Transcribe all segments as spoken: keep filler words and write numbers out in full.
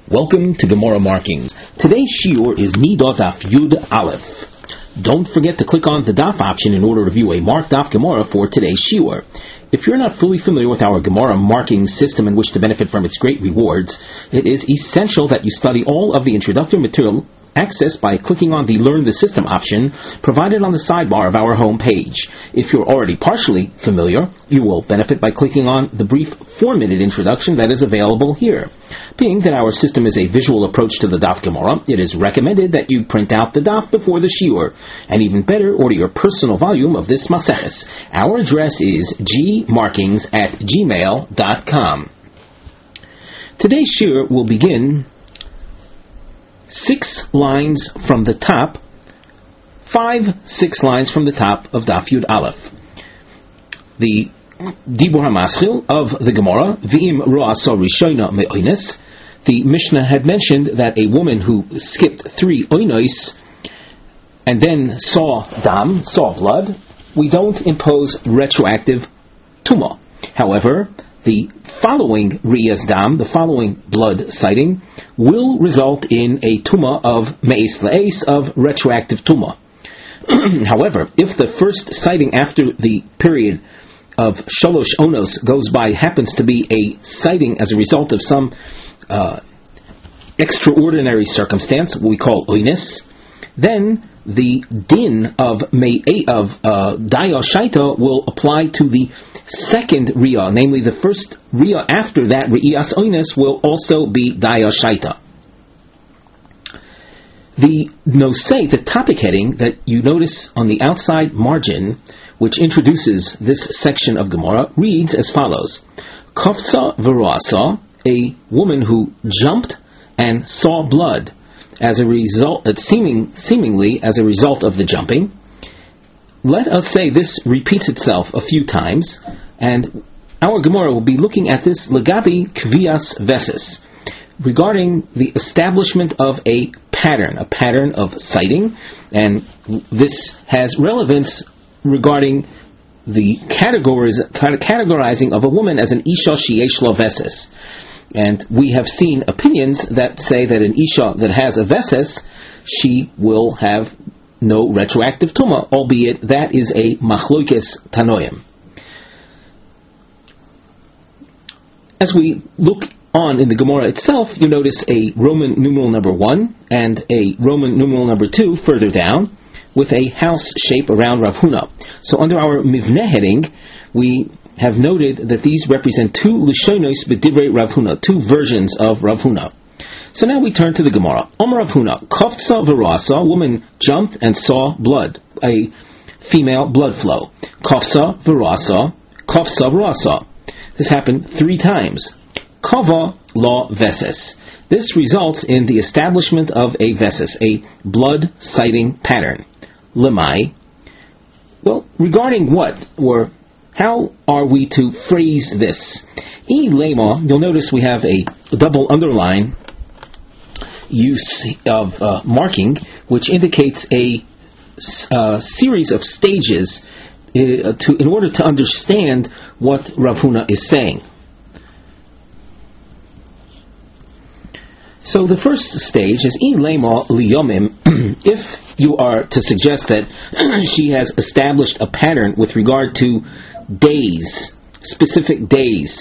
Welcome to Gemara Markings. Today's shiur is Nidot Daf Yud Aleph. Don't forget to click on the Daf option in order to view a marked Daf Gemara for today's shiur. If you're not fully familiar with our Gemara marking system and wish to benefit from its great rewards, it is essential that you study all of the introductory material accessed by clicking on the Learn the System option provided on the sidebar of our home page. If you're already partially familiar, you will benefit by clicking on the brief four-minute introduction that is available here. Being that our system is a visual approach to the Daf Gemara, it is recommended that you print out the Daf before the shiur, and even better, order your personal volume of this Maseches. Our address is gmarkings at gmail dot com. Today's shiur will begin six lines from the top, five, six lines from the top of Daf Yud Aleph. The Dibur HaMaschil of the Gemara, V'im Ro'asa Rishona Me'oines, the Mishnah had mentioned that a woman who skipped three oinois and then saw dam, saw blood, we don't impose retroactive tumah. However, the following riyas dam, the following blood sighting, will result in a tumah of me'es la'es, of retroactive tumah. However, if the first sighting after the period of shalosh onos goes by happens to be a sighting as a result of some uh, extraordinary circumstance, what we call oines, then the din of me'e of uh, daya shaita will apply to the second riyah, namely the first riyah after that riyas oines will also be daya shaita. The nosei, the topic heading that you notice on the outside margin, which introduces this section of Gemara, reads as follows: Kofsa v'roasa, a woman who jumped and saw blood as a result, seeming seemingly as a result of the jumping. Let us say this repeats itself a few times, and our Gemara will be looking at this legabi kvias veses, regarding the establishment of a pattern, a pattern of sighting, and this has relevance regarding the categories, categorizing of a woman as an isha sheyesh lo veses. And we have seen opinions that say that an isha that has a veses, she will have no retroactive tumah, albeit that is a machloikes tanoim. As we look on in the Gemara itself, you notice a Roman numeral number one and a Roman numeral number two further down, with a house shape around Rav Huna. So under our Mivneh heading, we have noted that these represent two Lishonos b'divrei Rav Huna, two versions of Rav Huna. So now we turn to the Gemara. Omer Rav Huna, Kofsa v'roasa, a woman jumped and saw blood, a female blood flow. Kofsa v'roasa, Kofsa v'roasa. This happened three times. Kava la veses. This results in the establishment of a veses, a blood sighting pattern. Lemai. Well, regarding what, or how are we to phrase this? E lema, you'll notice we have a double underline use of uh, marking, which indicates a uh, series of stages uh, to, in order to understand what Rav Huna is saying. So the first stage is E lema liyomim. If you are to suggest that she has established a pattern with regard to days, specific days.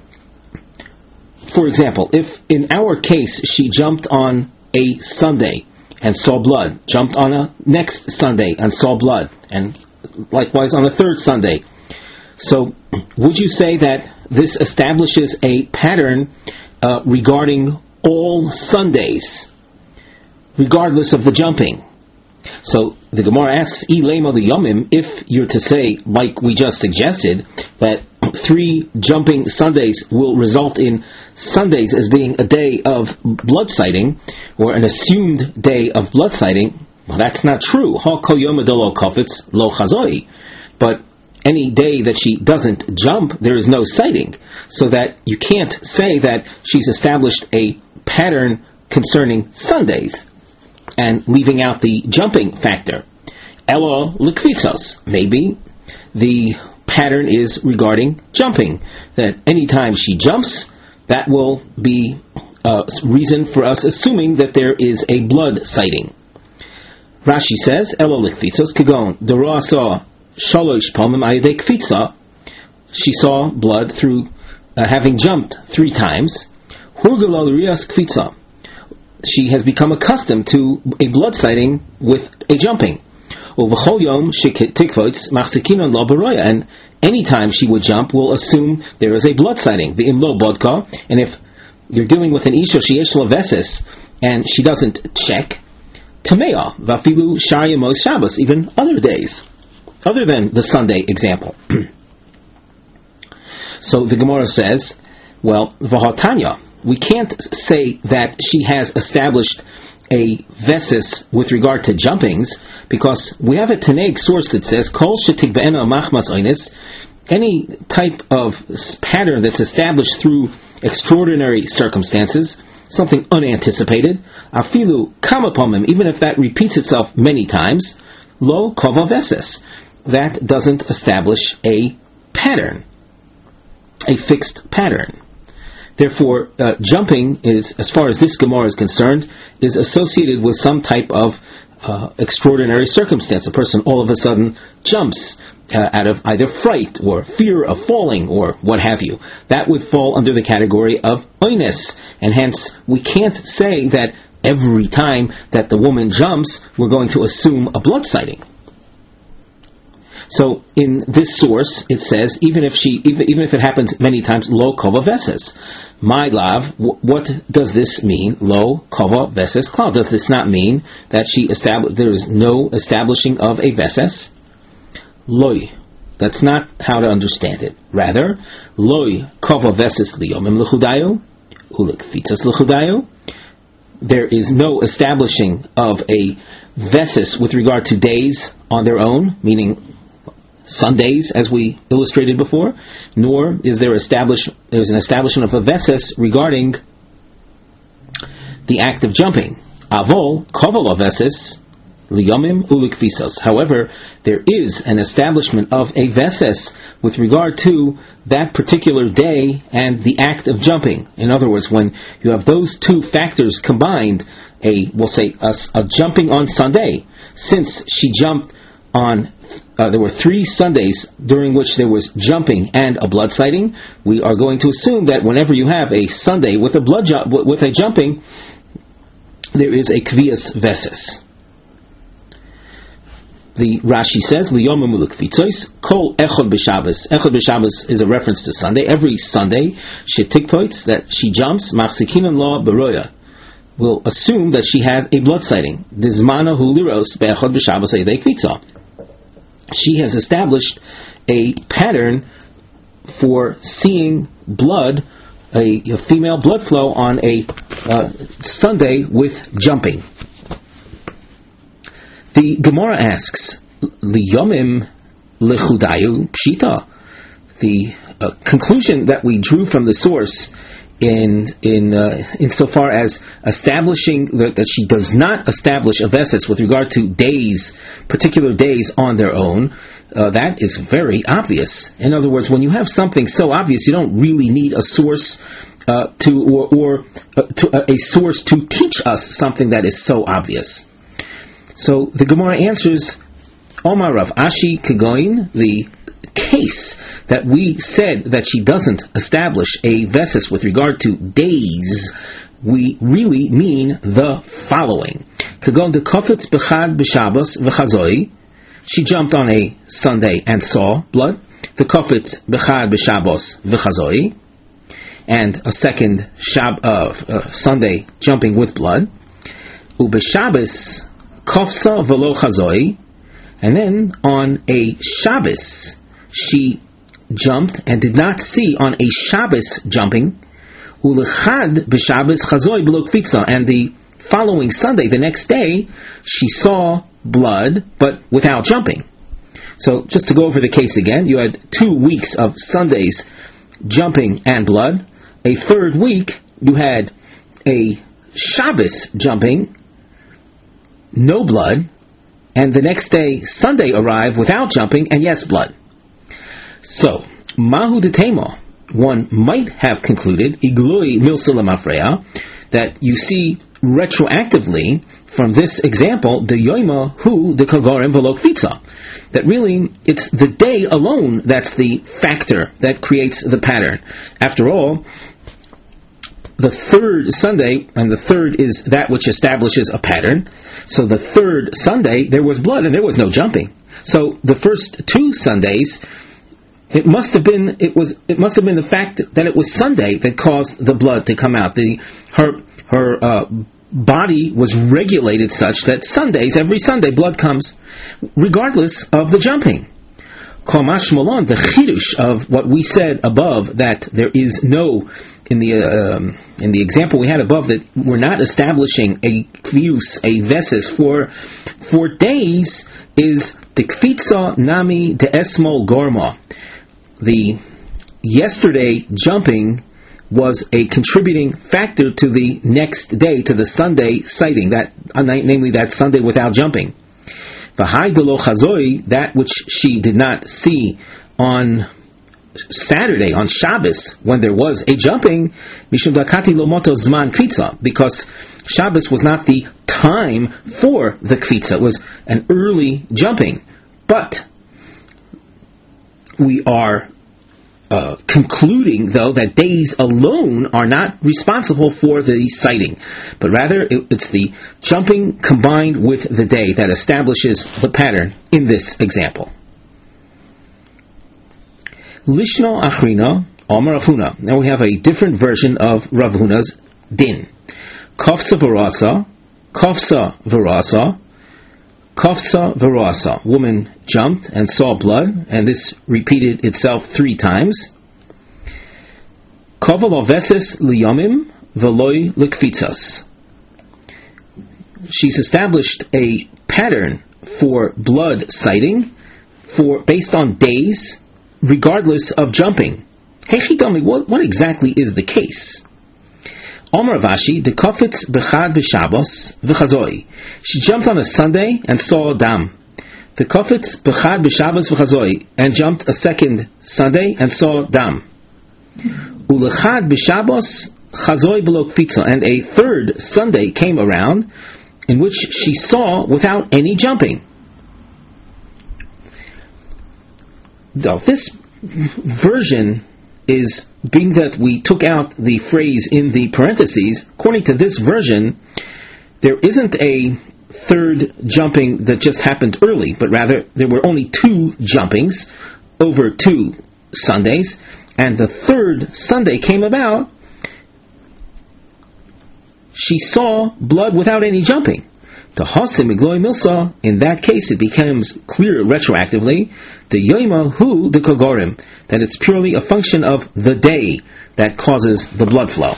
For example, if in our case she jumped on a Sunday and saw blood, jumped on a next Sunday and saw blood, and likewise on a third Sunday. So would you say that this establishes a pattern uh, regarding all Sundays, regardless of the jumping? So the Gemara asks, E lema liyomim, if you're to say, like we just suggested, that three jumping Sundays will result in Sundays as being a day of blood sighting, or an assumed day of blood sighting, well, that's not true. Ha kol yom adolo kofetz lo chazoi. But any day that she doesn't jump, there is no sighting. So that you can't say that she's established a pattern concerning Sundays and leaving out the jumping factor. Elo likvitzos. Maybe the pattern is regarding jumping, that anytime she jumps, that will be uh, reason for us assuming that there is a blood sighting. Rashi says, Elo likfitzos kagon dero saw shalosh palmim ayidei kfitza. She saw blood through uh, having jumped three times. Hurgala l'rias kfitza. She has become accustomed to a blood sighting with a jumping. Uv'chol yom shetikvoitz machzikinon lo beroya. And any time she would jump, we'll assume there is a blood sighting. The imlo bodka. And if you're dealing with an isha sheyesh levesis and she doesn't check, Tameah, vafilu shar yemos Shabbos, even other days, other than the Sunday example. So the Gemara says, well, v'hatanya, we can't say that she has established a vesis with regard to jumpings, because we have a Tanaic source that says, kol shetikbe'ena machmas oinis, any type of pattern that's established through extraordinary circumstances, something unanticipated, afilu kamapomim, even if that repeats itself many times, lo kova veses, that doesn't establish a pattern, a fixed pattern. Therefore, uh, jumping is, as far as this Gemara is concerned, is associated with some type of uh, extraordinary circumstance. A person all of a sudden jumps Uh, out of either fright or fear of falling or what have you. That would fall under the category of oines, and hence we can't say that every time that the woman jumps we're going to assume a blood sighting. So in this source it says even if she even, even if it happens many times, lo kova veses. My love, w- what does this mean? Lo kova veses klal. Does this not mean that she established there is no establishing of a veses? Loi. That's not how to understand it. Rather, loi kova veses liyomim lechudayo ulikfitzas lechudayo. There is no establishing of a veses with regard to days on their own, meaning Sundays, as we illustrated before, nor is there established there is an establishment of a veses regarding the act of jumping. Avol kovala veses liyomim ulikfisos. However, there is an establishment of a veses with regard to that particular day and the act of jumping. In other words, when you have those two factors combined, a we'll say a, a jumping on Sunday, since she jumped on, uh, there were three Sundays during which there was jumping and a blood sighting. We are going to assume that whenever you have a Sunday with a blood ju- with a jumping, there is a kvias veses. The Rashi says, "Liyom muluk vitzois kol echod b'Shabbos." Echod b'Shabbos is a reference to Sunday. Every Sunday, shetikpoitz, that she jumps, machzikinon lo beroya, will assume that she had a blood sighting. Dizmana hu liros be'echod b'Shabbos ayidei kvitza. She has established a pattern for seeing blood, a, a female blood flow on a uh, Sunday with jumping. The Gemara asks, "Liyomim lechudayu pshita." The uh, conclusion that we drew from the source, in in uh, insofar as establishing that, that she does not establish a vesis with regard to days, particular days on their own, uh, that is very obvious. In other words, when you have something so obvious, you don't really need a source uh, to or, or uh, to, uh, a source to teach us something that is so obvious. So the Gemara answers, Omar Rav Ashi Kegoin, the case that we said that she doesn't establish a vesis with regard to days, we really mean the following. Kegon de kofetz bechad b'Shabbos v'chazoi, she jumped on a Sunday and saw blood. The kofetz bechad b'Shabbos v'chazoi, and a second shab, uh, uh, Sunday jumping with blood. U'b'Shabbos kofsa v'lo chazoi, and then on a Shabbos she jumped and did not see on a Shabbos jumping. Ulechad b'Shabbos chazoi b'lo kvitza, and the following Sunday, the next day, she saw blood but without jumping. So just to go over the case again, you had two weeks of Sundays jumping and blood. A third week you had a Shabbos jumping, no blood, and the next day, Sunday, arrived without jumping, and yes, blood. So, Mahu de Tema, one might have concluded, Iglui Milsulam Afreya, that you see retroactively from this example, the yoima hu the kagarim v'lo kvitza, that really it's the day alone that's the factor that creates the pattern. After all, the third Sunday, and the third is that which establishes a pattern. So the third Sunday there was blood and there was no jumping. So the first two Sundays, it must have been it was it must have been the fact that it was Sunday that caused the blood to come out. The her her uh, body was regulated such that Sundays, every Sunday, blood comes, regardless of the jumping. Kamash Malon, the chidush of what we said above, that there is no, in the uh, um, in the example we had above, that we're not establishing a kvius, a vesis for for days, is the kvitza nami de esmol gorma. The yesterday jumping was a contributing factor to the next day, to the Sunday sighting, that uh, namely that Sunday without jumping. V'hai delo chazoi, that which she did not see on Saturday, on Shabbos, when there was a jumping, mishum dakati lo moto zman kvitza, because Shabbos was not the time for the kvitza, it was an early jumping. But we are Uh, concluding, though, that days alone are not responsible for the sighting, but rather it, it's the jumping combined with the day that establishes the pattern in this example. Lishno Achrina Omer Rav Huna. Now we have a different version of Rav Huna's din. Kofsa Varasa, Kofsa Varasa, Kofsa Varasa. Woman jumped and saw blood, and this repeated itself three times. Koval oveses liyomim veloy likvitzas. She's established a pattern for blood sighting for based on days, regardless of jumping. Hey Chidami, what, what exactly is the case? Omer Avashi, the kofitz bechad b'Shabbos v'chazoi. She jumped on a Sunday and saw dam. The kofitz bechad b'Shabbos v'chazoi, and jumped a second Sunday and saw dam. Ulechad b'Shabbos chazoi below kvitza, and a third Sunday came around in which she saw without any jumping. Now, this version is, being that we took out the phrase in the parentheses, according to this version, there isn't a third jumping that just happened early, but rather there were only two jumpings over two Sundays, and the third Sunday came about, she saw blood without any jumping. To Hasim Igloy Milsa, in that case it becomes clear retroactively, the Yoima Hu the Kogorim, that it's purely a function of the day that causes the blood flow.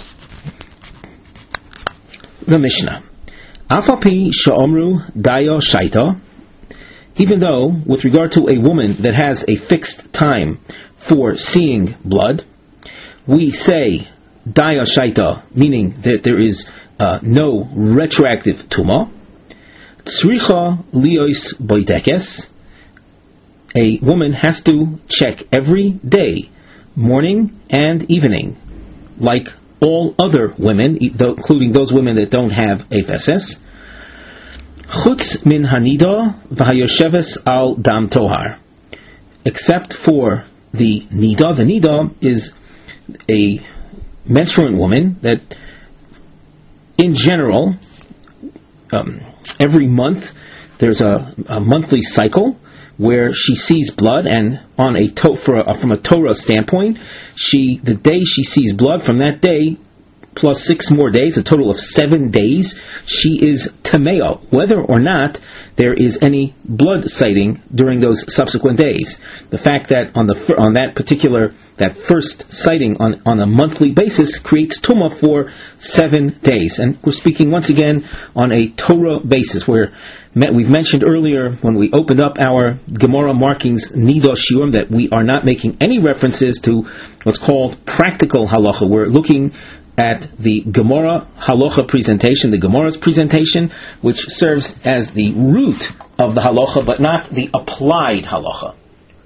The Mishnah. Afapi Sha'omru Dayo Shaita, even though, with regard to a woman that has a fixed time for seeing blood, we say Dayo Shaita, meaning that there is Uh, no retroactive tuma. Tzricha liyos boitekes. A woman has to check every day, morning and evening, like all other women, including those women that don't have a veses. Chutz min hanida v'hayosheves al dam tohar. Except for the nida. The nida is a menstruant woman that, in general, um, every month there's a, a monthly cycle where she sees blood, and on a to, for a, from a Torah standpoint, she the day she sees blood, from that day plus six more days, a total of seven days, she is tameo, whether or not there is any blood sighting during those subsequent days. The fact that on the on that particular that first sighting on, on a monthly basis creates tumah for seven days. And we're speaking once again on a Torah basis, where we've mentioned earlier when we opened up our Gemara markings Nida Shiurim that we are not making any references to what's called practical halacha. We're looking at the Gemara halacha presentation, the Gemara's presentation, which serves as the root of the halacha, but not the applied halacha.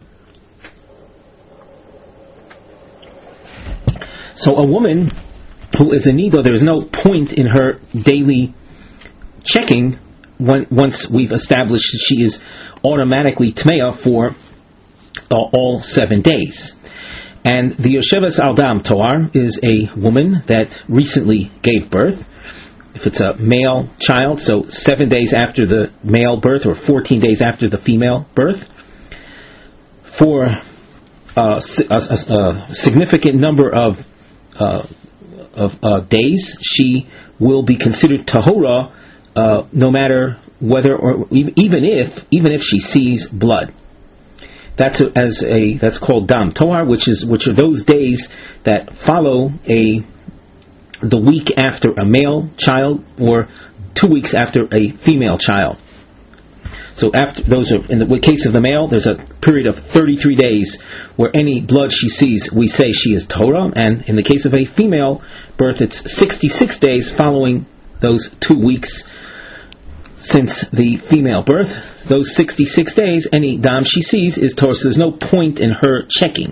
So a woman who is a nido, there is no point in her daily checking when, once we've established that she is automatically tmeya for uh, all seven days. And the Yosheves al Dam Toar is a woman that recently gave birth. If it's a male child, so seven days after the male birth or fourteen days after the female birth, for uh, a, a, a significant number of uh, of uh, days, she will be considered tahora, uh, no matter whether or even if even if she sees blood. That's a, as a that's called dam toar, which is which are those days that follow a the week after a male child or two weeks after a female child. So after those are in the case of the male, there's a period of thirty-three days where any blood she sees, we say she is Torah, and in the case of a female birth, it's sixty-six days following those two weeks since the female birth. Those sixty-six days, any dam she sees is Torah, so there's no point in her checking.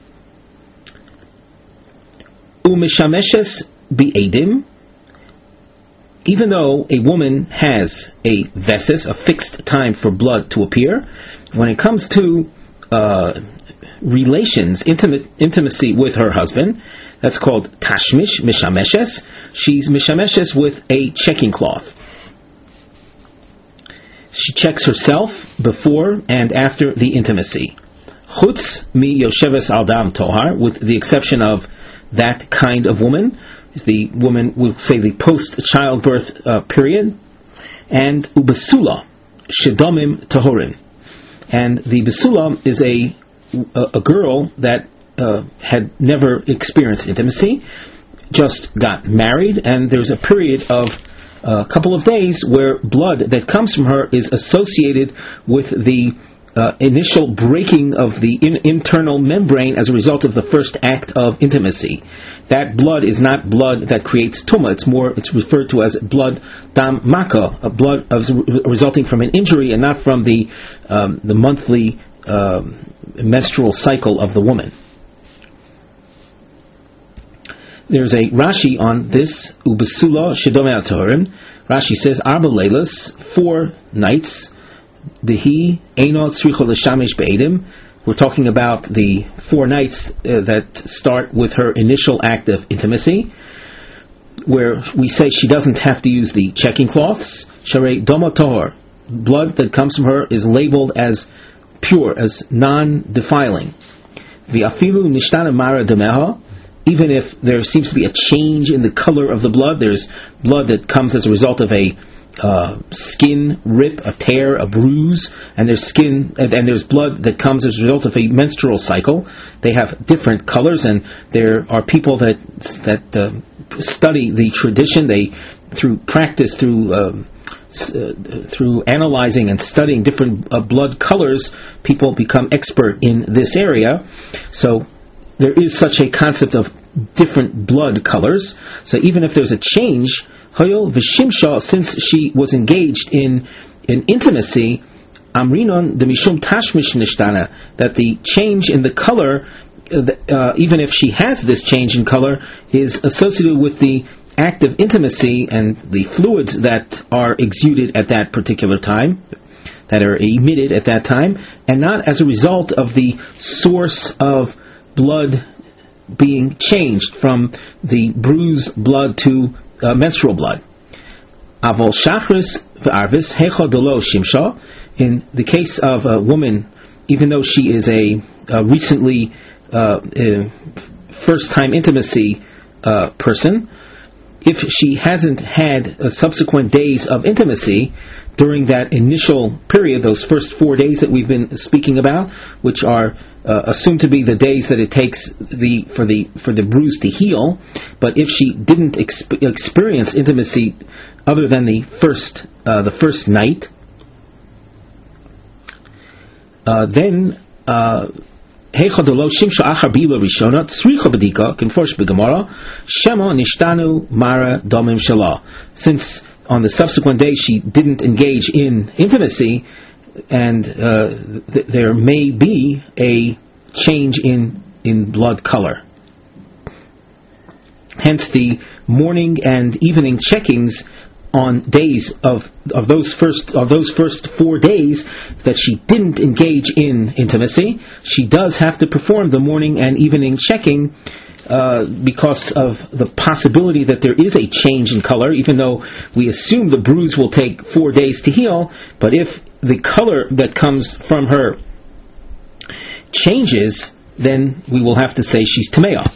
Umishameshes Be'edim, even though a woman has a vesis, a fixed time for blood to appear, when it comes to uh, relations, intimate intimacy with her husband, that's called tashmish, mishameshes. She's mishameshes with a checking cloth. She checks herself before and after the intimacy. Chutz mi Yosheves al Dam Tohar, with the exception of that kind of woman, the woman, we'll say the post-childbirth uh, period, and ubasula, shedomim tahorim. And the basula is a, a, a girl that uh, had never experienced intimacy, just got married, and there's a period of a couple of days where blood that comes from her is associated with the uh, initial breaking of the in- internal membrane as a result of the first act of intimacy. That blood is not blood that creates tumah. It's more, it's referred to as blood dam maka, a blood of, resulting from an injury and not from the um, the monthly um, menstrual cycle of the woman. There's a Rashi on this, ubasula shedomei atahorim. Rashi says, arba leilas, four nights, dehi eino tzricha l'shamish be'edim. We're talking about the four nights uh, that start with her initial act of intimacy, where we say she doesn't have to use the checking cloths. Sharei doma tahor, blood that comes from her is labeled as pure, as non-defiling. V'afilu nishtana mara demeha, even if there seems to be a change in the color of the blood, there's blood that comes as a result of a Uh, skin rip, a tear, a bruise, and there's skin, and, and there's blood that comes as a result of a menstrual cycle. They have different colors, and there are people that that uh, study the tradition. They, through practice, through uh, uh, through analyzing and studying different uh, blood colors, people become expert in this area. So there is such a concept of different blood colors. So even if there's a change, Hayol v'shimsha, since she was engaged in in intimacy, amrinon demishum tashmish nishtana, that the change in the color, uh, even if she has this change in color, is associated with the act of intimacy and the fluids that are exuded at that particular time, that are emitted at that time, and not as a result of the source of blood being changed from the bruised blood to Uh, menstrual blood. Avol shachris v'arvis hecha delo shimsha. In the case of a woman, even though she is a, a recently uh, uh, first-time intimacy uh, person, if she hasn't had uh, subsequent days of intimacy during that initial period, those first four days that we've been speaking about, which are uh, assumed to be the days that it takes the for the for the bruise to heal, but if she didn't exp- experience intimacy other than the first uh, the first night, uh, then heichadolo shimsha achar bila rishona tzricha bedika kinforsh begemara shema nishtanu mara domim shalah. Since on the subsequent day she didn't engage in intimacy, and uh, th- there may be a change in in blood color. Hence, the morning and evening checkings on days of of those first of those first four days that she didn't engage in intimacy, she does have to perform the morning and evening checking uh, because of the possibility that there is a change in color, even though we assume the bruise will take four days to heal. But if the color that comes from her changes, then we will have to say she's Tameah.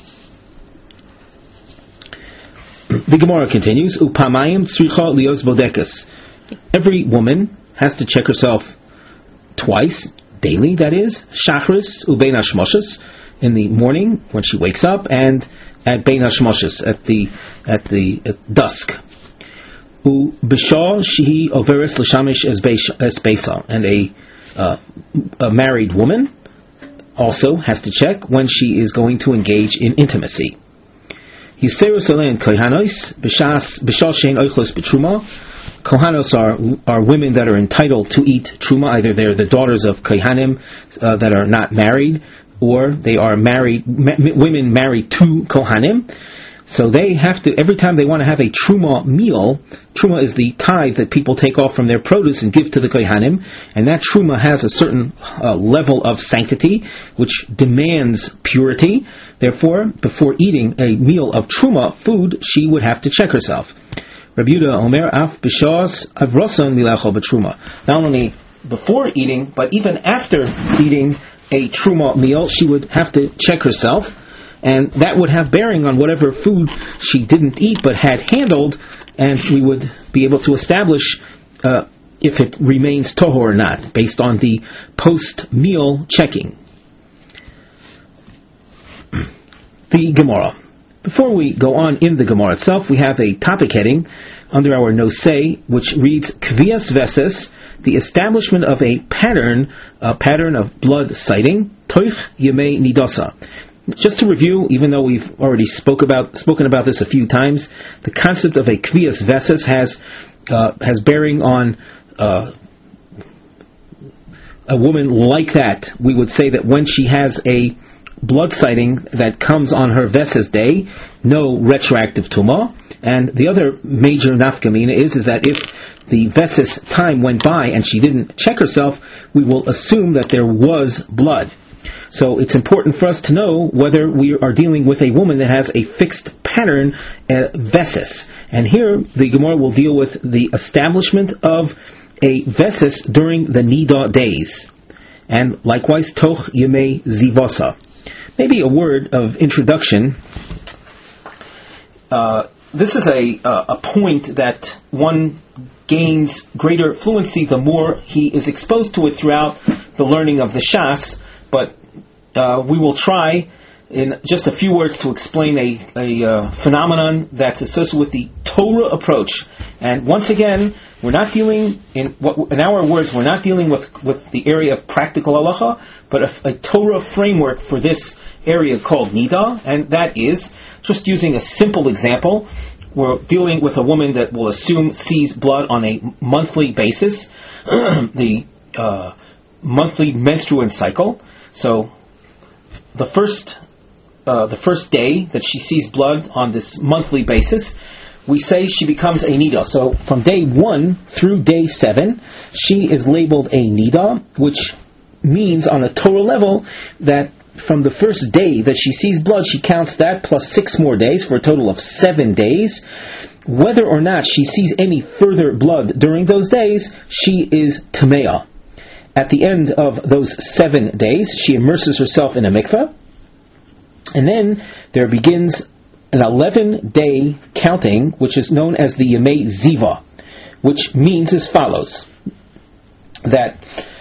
The Gemara continues, Upamayim tzricha lios bodekas. Every woman has to check herself twice, daily, that is, Shachris ubein hashmoshes, in the morning when she wakes up, and at bein hashmoshes, at the at the at dusk. U b'shah shehi overes l'shamish es beisa, and a, uh, a married woman also has to check when she is going to engage in intimacy. Kohanos are are women that are entitled to eat truma. Either they're the daughters of kohanim uh, that are not married, or they are married ma- women married to kohanim. So they have to, every time they want to have a truma meal, truma is the tithe that people take off from their produce and give to the kohanim, and that truma has a certain uh, level of sanctity which demands purity. Therefore, before eating a meal of truma food, she would have to check herself. Rabbi Yehuda Omer af b'shas avroson milacho b'truma. Not only before eating, but even after eating a truma meal, she would have to check herself. And that would have bearing on whatever food she didn't eat but had handled, and we would be able to establish uh, if it remains tohor or not, based on the post-meal checking. The Gemara. Before we go on in the Gemara itself, we have a topic heading under our nosei, which reads Kvias Veses, the establishment of a pattern, a pattern of blood sighting, Toich Yemei Nidasa. Just to review, even though we've already spoke about spoken about this a few times, the concept of a kvias veses has uh, has bearing on uh, a woman like that. We would say that when she has a blood sighting that comes on her veses day, no retroactive tumah. And the other major nafkamina is is that if the veses time went by and she didn't check herself, we will assume that there was blood. So it's important for us to know whether we are dealing with a woman that has a fixed pattern, uh, veses. And here the Gemara will deal with the establishment of a veses during the Nida days. And likewise, toch yemei zivasa. Maybe a word of introduction. Uh, this is a, uh, a point that one gains greater fluency the more he is exposed to it throughout the learning of the Shas, but Uh, we will try in just a few words to explain a, a uh, phenomenon that's associated with the Torah approach. And once again, we're not dealing, in what, in our words, we're not dealing with, with the area of practical halacha, but a, a Torah framework for this area called Nida, and that is, just using a simple example, we're dealing with a woman that will assume sees blood on a monthly basis, the uh, monthly menstrual cycle. So, The first, uh, the first day that she sees blood on this monthly basis, we say she becomes a nida. So from day one through day seven, she is labeled a nida, which means on a Torah level that from the first day that she sees blood, she counts that plus six more days for a total of seven days. Whether or not she sees any further blood during those days, she is tameah. At the end of those seven days, she immerses herself in a mikveh, and then there begins an eleven-day counting, which is known as the Yemei Ziva, which means as follows, that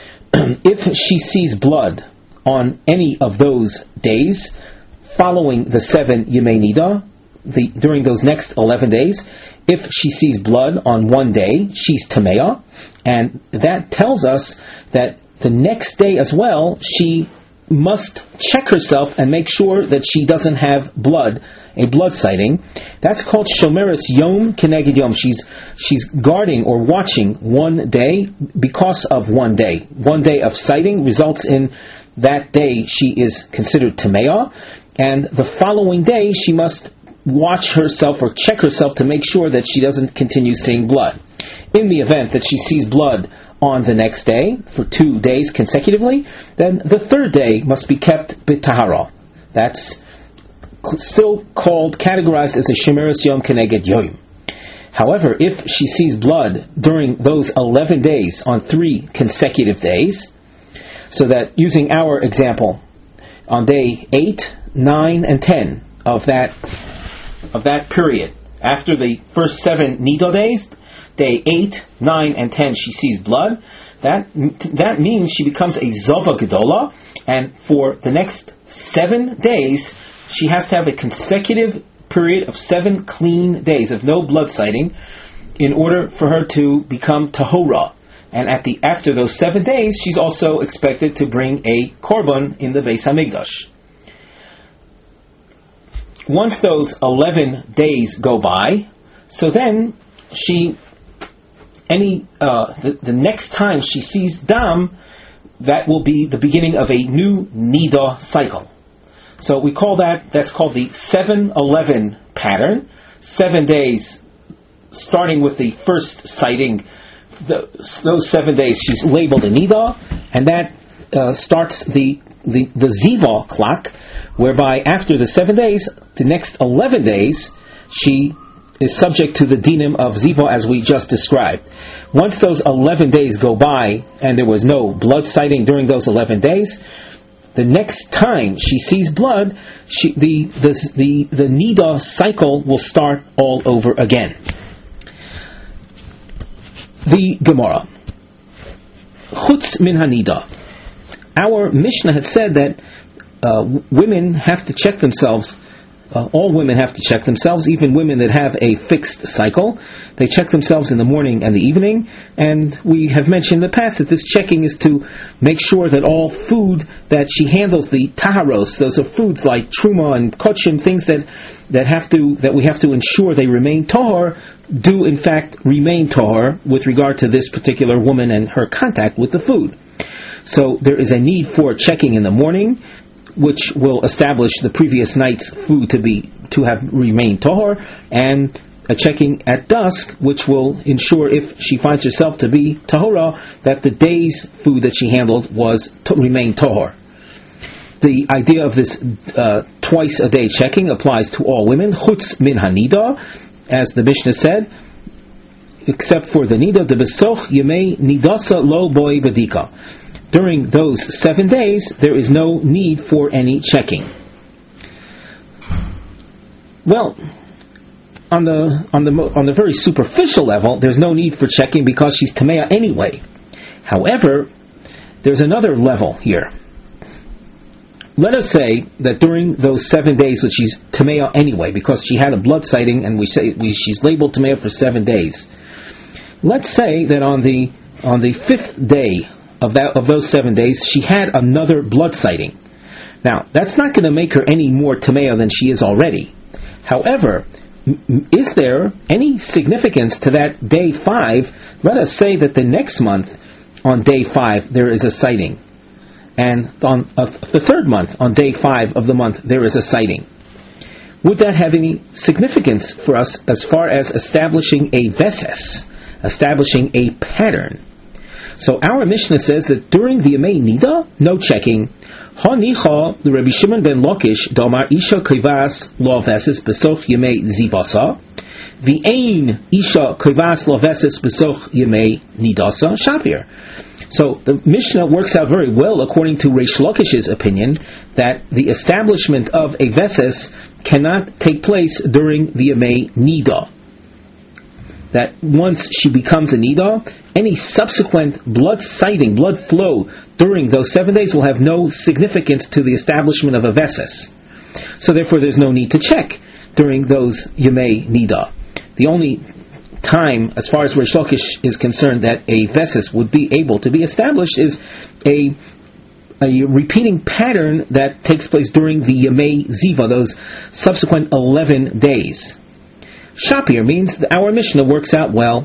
if she sees blood on any of those days, following the seven Yemei Nida, the, during those next eleven days, if she sees blood on one day, she's tameah, and that tells us that the next day as well, she must check herself and make sure that she doesn't have blood, a blood sighting. That's called shomeres yom keneged yom. She's she's guarding or watching one day because of one day. One day of sighting results in that day she is considered tameah, and the following day she must watch herself or check herself to make sure that she doesn't continue seeing blood. In the event that she sees blood on the next day for two days consecutively, then the third day must be kept b'tahara. That's still called, categorized as a shemeres yom keneged yom. However, if she sees blood during those eleven days on three consecutive days, so that using our example, on day eight, nine, and ten of that of that period, after the first seven nido days, day eight, nine, and ten, she sees blood. That that means she becomes a zova gedola, and for the next seven days, she has to have a consecutive period of seven clean days of no blood sighting in order for her to become tahora. And at the after those seven days, she's also expected to bring a korban in the Beis Hamikdash. Once those eleven days go by, so then she, any uh, the, the next time she sees dam, that will be the beginning of a new nida cycle. So we call that, that's called the seven eleven pattern. Seven days, starting with the first sighting, the, those seven days she's labeled a nida, and that uh, starts the, the, the ziva clock, whereby after the seven days, the next eleven days, she is subject to the dinim of ziva as we just described. Once those eleven days go by, and there was no blood sighting during those eleven days, the next time she sees blood, she, the, the, the, the nida cycle will start all over again. The Gemara. Chutz min hanida. Our Mishnah had said that uh, women have to check themselves. Uh, all women have to check themselves, even women that have a fixed cycle. They check themselves in the morning and the evening, and we have mentioned in the past that this checking is to make sure that all food that she handles, the taharos, those are foods like truma and kochim, things that, that have to that we have to ensure they remain tahor, do in fact remain tahor with regard to this particular woman and her contact with the food. So there is a need for checking in the morning, which will establish the previous night's food to be to have remained tahor, and a checking at dusk, which will ensure, if she finds herself to be tahora, that the day's food that she handled was to remain tahor. The idea of this uh, twice a day checking applies to all women, chutz min hanida, as the Mishnah said, except for the nida, the besoch yemei nidasa lo boy badika. During those seven days, there is no need for any checking. Well, on the on the on the very superficial level, there's no need for checking because she's tamea anyway. However, there's another level here. Let us say that during those seven days, which she's tamea anyway, because she had a blood sighting, and we say we, she's labeled tamea for seven days. Let's say that on the on the fifth day of that of those seven days, she had another blood sighting. Now, that's not going to make her any more tamea than she is already. However, m- is there any significance to that day five? Let us say that the next month, on day five, there is a sighting, and on uh, the third month, on day five of the month, there is a sighting. Would that have any significance for us as far as establishing a veses, establishing a pattern? So our Mishnah says that during the Yemei Nida, no checking. Hanicha, the Rabbi Shimon ben Lakish, Damar Isha Kivas Lovesis Besoch Yemei Zivasa, V'ein Isha Kivas Lovesis Besoch Yemei Nidasa Shapir. So the Mishnah works out very well according to Reish Lakish's opinion that the establishment of a veses cannot take place during the Yemei Nida. That once she becomes a nida, any subsequent blood sighting, blood flow during those seven days will have no significance to the establishment of a veses. So therefore there's no need to check during those yemei nida. The only time, as far as Reish Lakish is concerned, that a veses would be able to be established is a a repeating pattern that takes place during the yemei ziva, those subsequent eleven days. Shapir means that our Mishnah works out well.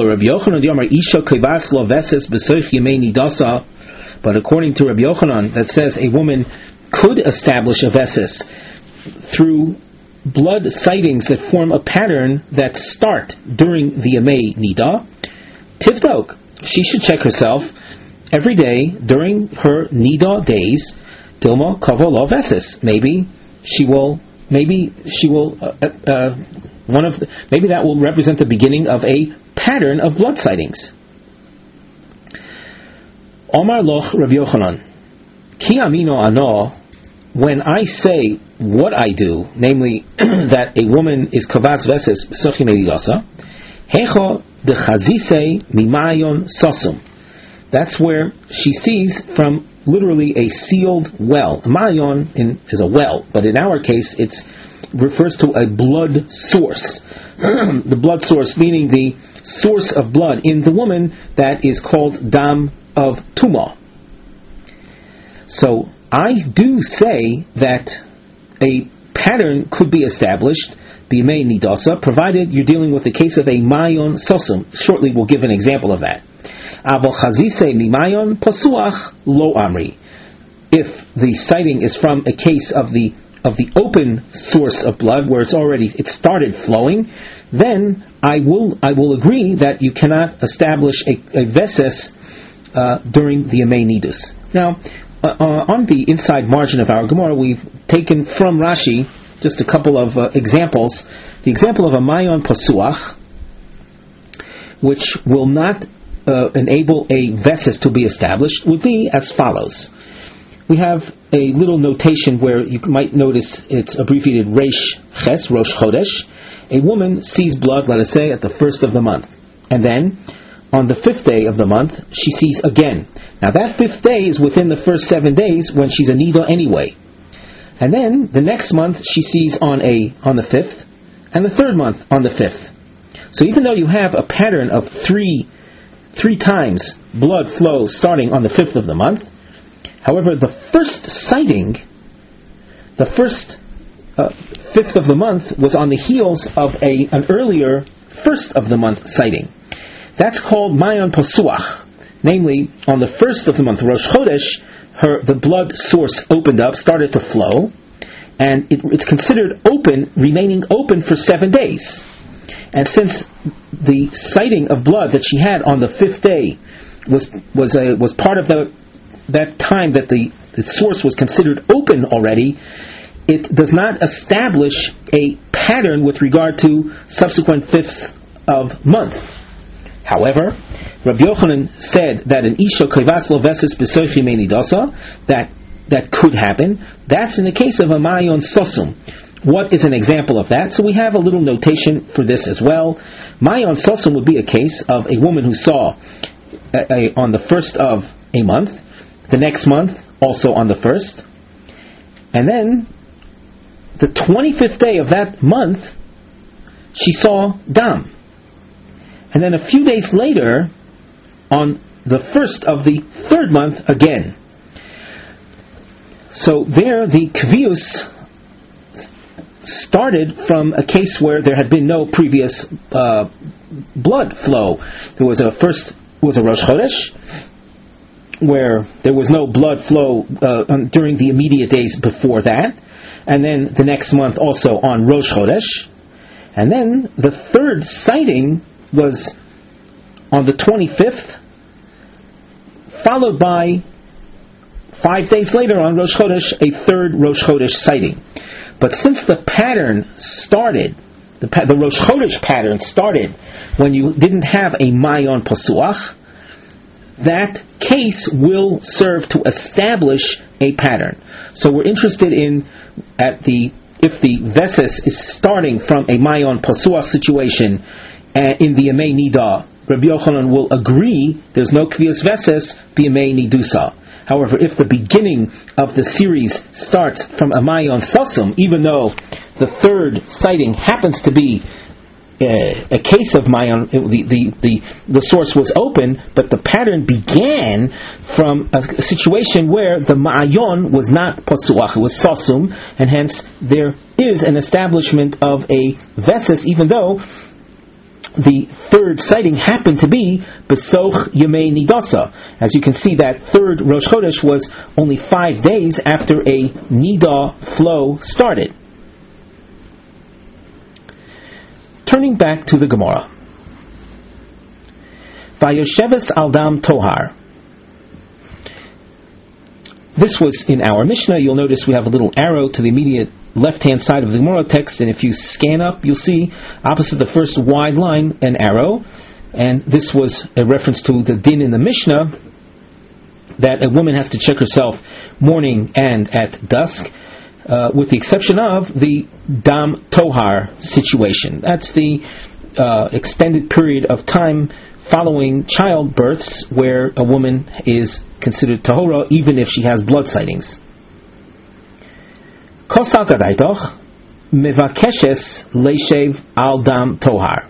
But according to Rabbi Yochanan, that says a woman could establish a veses through blood sightings that form a pattern that start during the Yemei Nida, Tivdok, she should check herself every day during her Nida days. Dilma Kavolo Vesis. Maybe she will. Maybe she will. Uh, uh, one of the, maybe that will represent the beginning of a pattern of blood sightings. Omar Loch Rabbi Yochanan, Ki Amino Ano. When I say what I do, namely that a woman is Kavaz Vesis B'Sochi Melidasa, Hecho de Chazise Mimayon Sosum. That's where she sees from literally a sealed well. Mayon in, is a well, but in our case it refers to a blood source. The blood source meaning the source of blood in the woman that is called Dam of Tumah. So I do say that a pattern could be established, B'Yemei Nidasa, provided you're dealing with the case of a Mayon Sosum. Shortly we'll give an example of that. Avo chazise mimayon pasuach lo amri. If the sighting is from a case of the of the open source of blood where it's already it started flowing, then I will I will agree that you cannot establish a, a veses uh, during the Yemei Nidus. Now, uh, uh, on the inside margin of our Gemara, we've taken from Rashi just a couple of uh, examples. The example of a mayon pasuach, which will not Uh, enable a veses to be established, would be as follows. We have a little notation where you might notice it's abbreviated Reish Ches, Rosh Chodesh. A woman sees blood, let us say, at the first of the month. And then, on the fifth day of the month, she sees again. Now that fifth day is within the first seven days when she's a Nida anyway. And then, the next month, she sees on a on the fifth, and the third month on the fifth. So even though you have a pattern of three Three times blood flow starting on the fifth of the month. However, the first sighting, the first uh, fifth of the month, was on the heels of a an earlier first of the month sighting. That's called Mayon Pasuach. Namely, on the first of the month, Rosh Chodesh, her the blood source opened up, started to flow, and it, it's considered open, remaining open for seven days. And since the sighting of blood that she had on the fifth day was was a, was part of the that time that the, the source was considered open already, it does not establish a pattern with regard to subsequent fifths of month. However, Rabbi Yochanan said that an isha kavas lo veses b'sochi menidasa, that that could happen. That's in the case of a mayon sosum. What is an example of that? So we have a little notation for this as well. Mayon Sosum would be a case of a woman who saw a, a, on the first of a month, the next month also on the first, and then the twenty-fifth day of that month she saw Dam. And then a few days later, on the first of the third month again. So there the Kvius started from a case where there had been no previous uh, blood flow. There was a first was a Rosh Chodesh where there was no blood flow uh, during the immediate days before that, and then the next month also on Rosh Chodesh, and then the third sighting was on the twenty-fifth, followed by five days later on Rosh Chodesh a third Rosh Chodesh sighting. But since the pattern started, the, pa- the Rosh Chodesh pattern started when you didn't have a Mayon Pasuach, that case will serve to establish a pattern. So we're interested in at the if the Veses is starting from a Mayon Pasuach situation uh, in the Yemei Nida, Rabbi Yochanan will agree there's no Kvias Veses B'Yemei Nidusa. However, if the beginning of the series starts from a Mayon Sosum, even though the third sighting happens to be uh, a case of Mayon, the, the, the, the source was open, but the pattern began from a, a situation where the Mayon was not Pasuach, it was Sosum, and hence there is an establishment of a Veses, even though the third sighting happened to be Besoch Yemei Nidasa. As you can see, that third Rosh Chodesh was only five days after a Nida flow started. turning back to the Gemara. Vayosheves al dam tohar. This was in our Mishnah. You'll notice we have a little arrow to the immediate left-hand side of the Gemara text, and if you scan up, you'll see opposite the first wide line an arrow, and this was a reference to the din in the Mishnah that a woman has to check herself morning and at dusk, uh, with the exception of the dam tohar situation. That's the uh, extended period of time following childbirths where a woman is considered tahora even if she has blood sightings. Kosal kadaitoch mevakeshes leishev al dam tohar.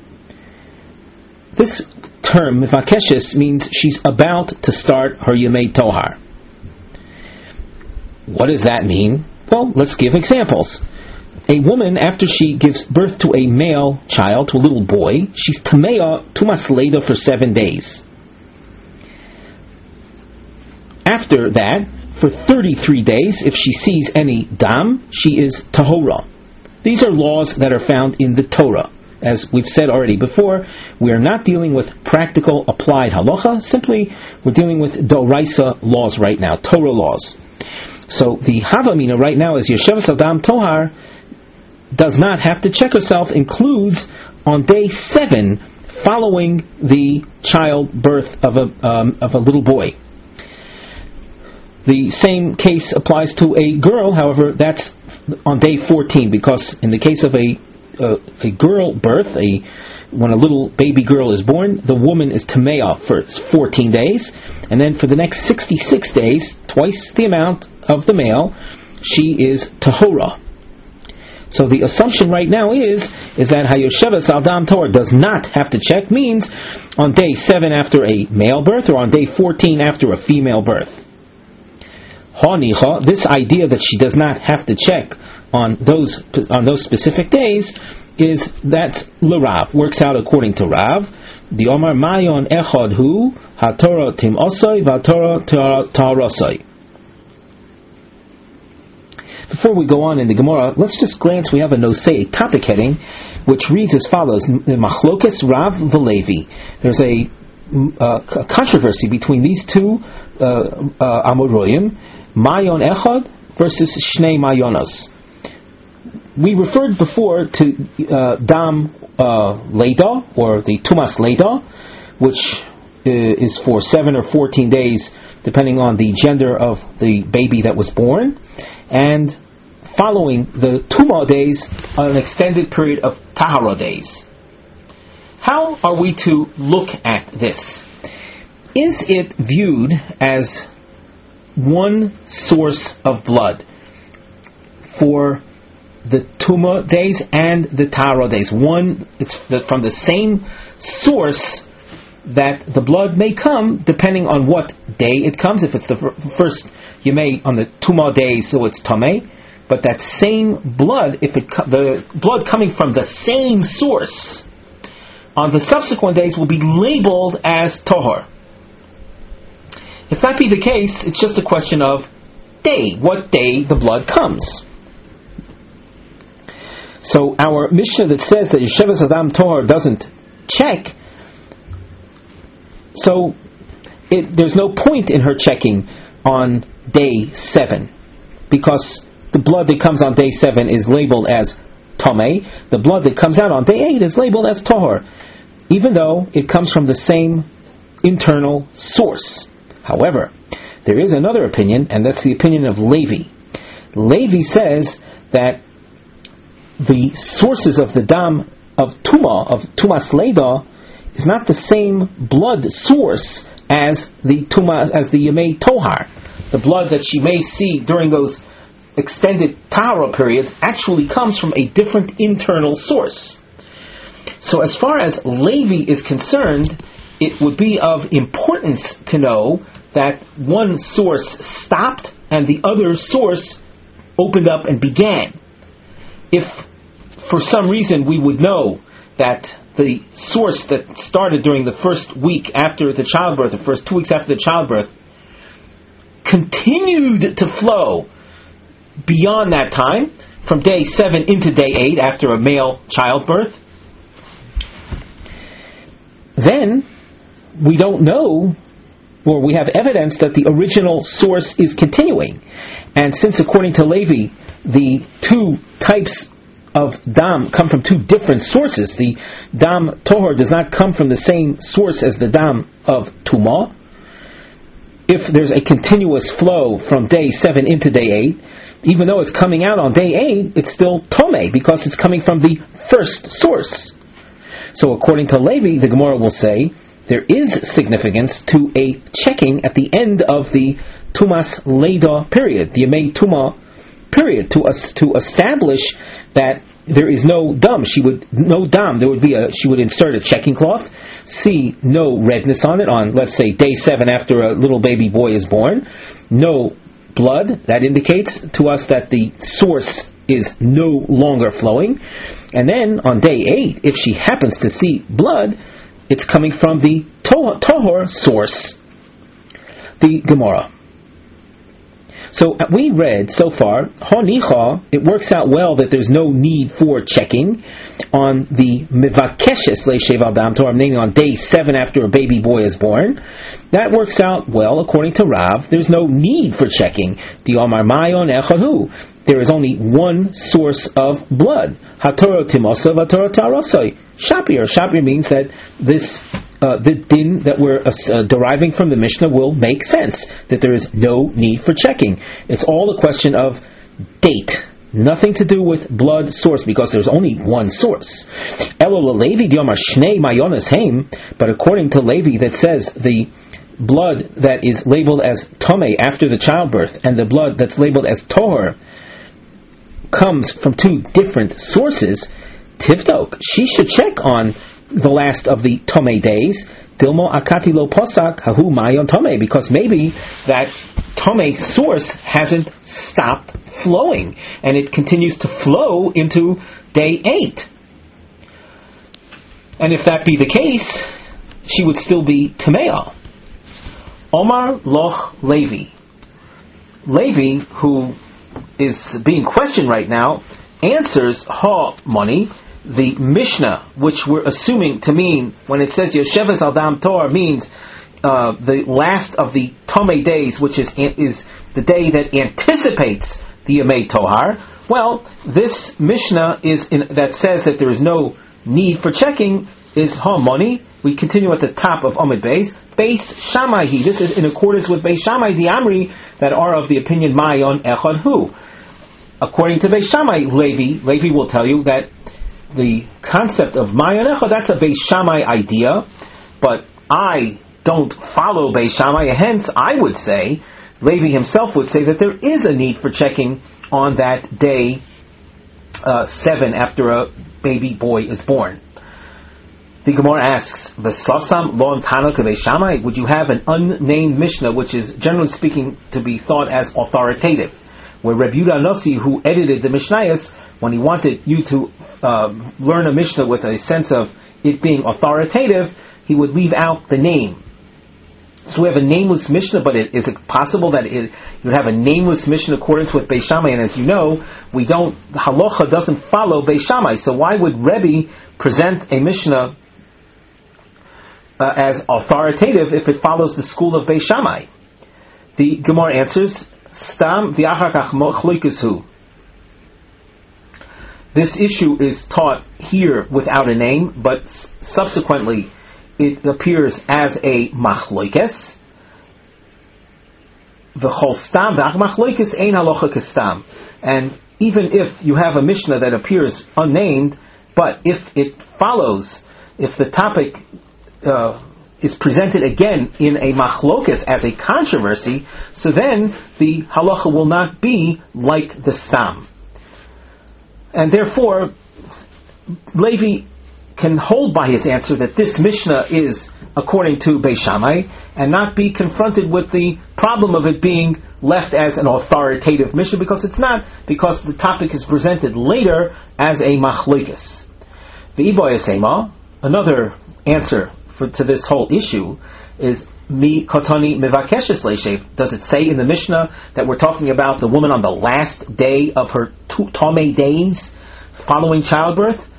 This term mevakeshes means she's about to start her yemei tohar. What does that mean? Well, let's give examples. A woman, after she gives birth to a male child, to a little boy, she's tamea tumas leida for seven days. After that, for thirty-three days, if she sees any dam, she is tahora. These are laws that are found in the Torah. As we've said already before, we are not dealing with practical applied halacha, simply we're dealing with doraisa laws right now, Torah laws. So the Havamina right now is Yosheves al dam tohar, does not have to check herself, includes on day seven following the childbirth of a um, of a little boy. The same case applies to a girl, however, that's on day fourteen, because in the case of a uh, a girl birth, a when a little baby girl is born, the woman is tamea for fourteen days, and then for the next sixty-six days, twice the amount of the male, she is tahora. So the assumption right now is is that Hayosheves al dam tohar does not have to check, means on day seven after a male birth or on day fourteen after a female birth. Hanicha, this idea that she does not have to check on those on those specific days is that l'Rav works out according to Rav. The Omar Mayon Echad Hu HaTorah Tim Osai VaTorah Ta'arosai. Before we go on in the Gemara, let's just glance. We have a nosei, a topic heading, which reads as follows: Machlokes Rav v'Levi. There's a, uh, a controversy between these two uh, uh, Amoroyim, Mayon Echad versus Shnei Mayonos. We referred before to uh, Dam uh, Leida, or the Tumas Leida, which uh, is for seven or fourteen days, depending on the gender of the baby that was born, and following the Tumah days, an extended period of Tahara days. How are we to look at this? Is it viewed as one source of blood for the Tumah days and the Tahara days? One, it's from the same source that the blood may come, depending on what day it comes. If it's the first Yemei on the Tumah days, so it's Tameh. But that same blood, if it the blood coming from the same source, on the subsequent days will be labeled as Tohar. If that be the case, it's just a question of day, what day the blood comes. So our Mishnah that says that Yosheves al dam tohar doesn't check, so it, there's no point in her checking on day seven, because the blood that comes on day seven is labeled as Tameh. The blood that comes out on day eight is labeled as Tohar, even though it comes from the same internal source. However, there is another opinion, and that's the opinion of Levi. Levi says that the sources of the dam of Tumah, of Tumas Leida, is not the same blood source as the Tumah, as the Yemei Tohar. The blood that she may see during those extended Tahara periods actually comes from a different internal source. So as far as Levi is concerned, it would be of importance to know that one source stopped and the other source opened up and began. If for some reason we would know that the source that started during the first week after the childbirth, the first two weeks after the childbirth, continued to flow beyond that time, from day seven into day eight after a male childbirth, then we don't know, or we have evidence that the original source is continuing. And since according to Levi, the two types of dam come from two different sources, the dam tohor does not come from the same source as the dam of tumah. If there's a continuous flow from day seven into day eight, even though it's coming out on day eight, it's still tomei because it's coming from the first source. So according to Levi, the Gemara will say, there is significance to a checking at the end of the Tumas Leda period, the Yemei Tumah period, to us to establish that there is no dam. She would no dam. There would be a. She would insert a checking cloth, see no redness on it on, let's say, day seven after a little baby boy is born, no blood. That indicates to us that the source is no longer flowing. And then on day eight, if she happens to see blood, it's coming from the to- Tohor source, the Gemara. So we read so far, Honicha, it works out well that there's no need for checking on the Mivakeshes Leishev al Dam Torah, meaning on day seven after a baby boy is born. That works out well according to Rav. There's no need for checking. Diomar Mayon Echadu. There is only one source of blood. HaTorah Timosa v'Torah Tarosai. Shapir. Shapir means that this uh, the din that we're uh, deriving from the Mishnah will make sense. That there is no need for checking. It's all a question of date. Nothing to do with blood source because there's only one source. Elo Levi Diomar Shnei Mayonas Haim. But according to Levi, that says the blood that is labeled as Tomei after the childbirth and the blood that's labeled as Tohor comes from two different sources, Tivdok, she should check on the last of the Tomei days, Dilmo Akati Lo Posak Hahu Mayon Tomei, because maybe that Tomei source hasn't stopped flowing, and it continues to flow into day eight. And if that be the case, she would still be Tamea. Omar Loch Levi. Levi, who is being questioned right now, answers ha money, the Mishnah, which we're assuming to mean when it says Yosheves al Dam Torah means uh, the last of the Tomei days, which is is the day that anticipates the Yemei Tohar. Well, this Mishnah is in, that says that there is no need for checking is ha money. We continue at the top of Amud Beis. Beis Shammai. This is in accordance with Beis Shammai, the Amri, that are of the opinion Mayon Echad Hu. According to Beis Shammai, Levi, Levi will tell you that the concept of Mayon Echad, that's a Beis Shammai idea, but I don't follow Beis Shammai, hence I would say, Levi himself would say that there is a need for checking on that day uh, seven after a baby boy is born. The Gemara asks, "V'sasam lo antana k'Beis Shammai." Would you have an unnamed Mishnah, which is generally speaking to be thought as authoritative? Where Reb Yehuda Nasi, who edited the Mishnayos, when he wanted you to uh, learn a Mishnah with a sense of it being authoritative, he would leave out the name. So we have a nameless Mishnah, but it, is it possible that it, you would have a nameless Mishnah in accordance with Beis Shammai? And as you know, we don't, Halacha doesn't follow Beis Shammai. So why would Rebbe present a Mishnah Uh, as authoritative if it follows the school of Beis Shammai? The Gemara answers, Stam v'achakach mochloikeshu. This issue is taught here without a name, but s- subsequently it appears as a machloikes. V'chol stam v'ach machloikes ein halacha kestam. And even if you have a Mishnah that appears unnamed, but if it follows, if the topic Uh, is presented again in a machlokes as a controversy, so then the halacha will not be like the stam. And therefore, Levi can hold by his answer that this Mishnah is according to Beis Shammai and not be confronted with the problem of it being left as an authoritative Mishnah, because it's not, because the topic is presented later as a machlokes. The Iboyasema, another answer For, to this whole issue is mi kotani mivakeshes leishev. Does it say in the Mishnah that we're talking about the woman on the last day of her tomei days following childbirth?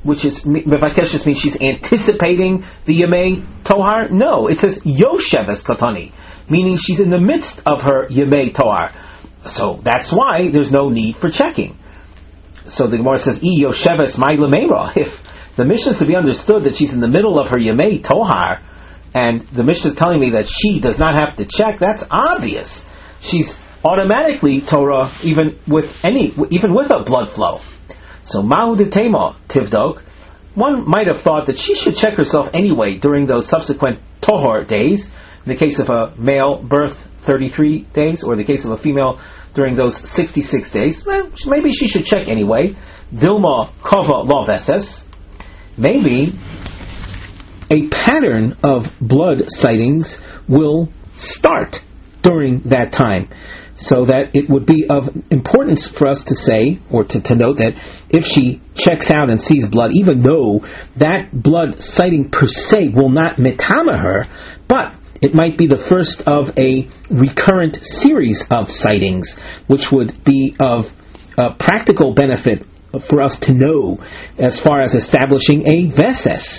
which is mevakesh just means she's anticipating the Yemei Tohar? No, it says Yosheves Katani, meaning she's in the midst of her Yemei Tohar. So that's why there's no need for checking. So the Gemara says, I Yosheves Mai Lemeira. If the Mishnah is to be understood that she's in the middle of her Yemei Tohar, and the Mishnah is telling me that she does not have to check, that's obvious. She's automatically Torah even with any, even with a blood flow. So Mahu Detema Tivdok, one might have thought that she should check herself anyway during those subsequent Tohar days, in the case of a male birth thirty-three days, or the case of a female during those sixty-six days. Well, maybe she should check anyway. Dilma Kova Loveses. Maybe a pattern of blood sightings will start during that time, so that it would be of importance for us to say, or to, to note, that if she checks out and sees blood, even though that blood sighting per se will not metama her, but it might be the first of a recurrent series of sightings, which would be of uh, practical benefit for us to know as far as establishing a veses.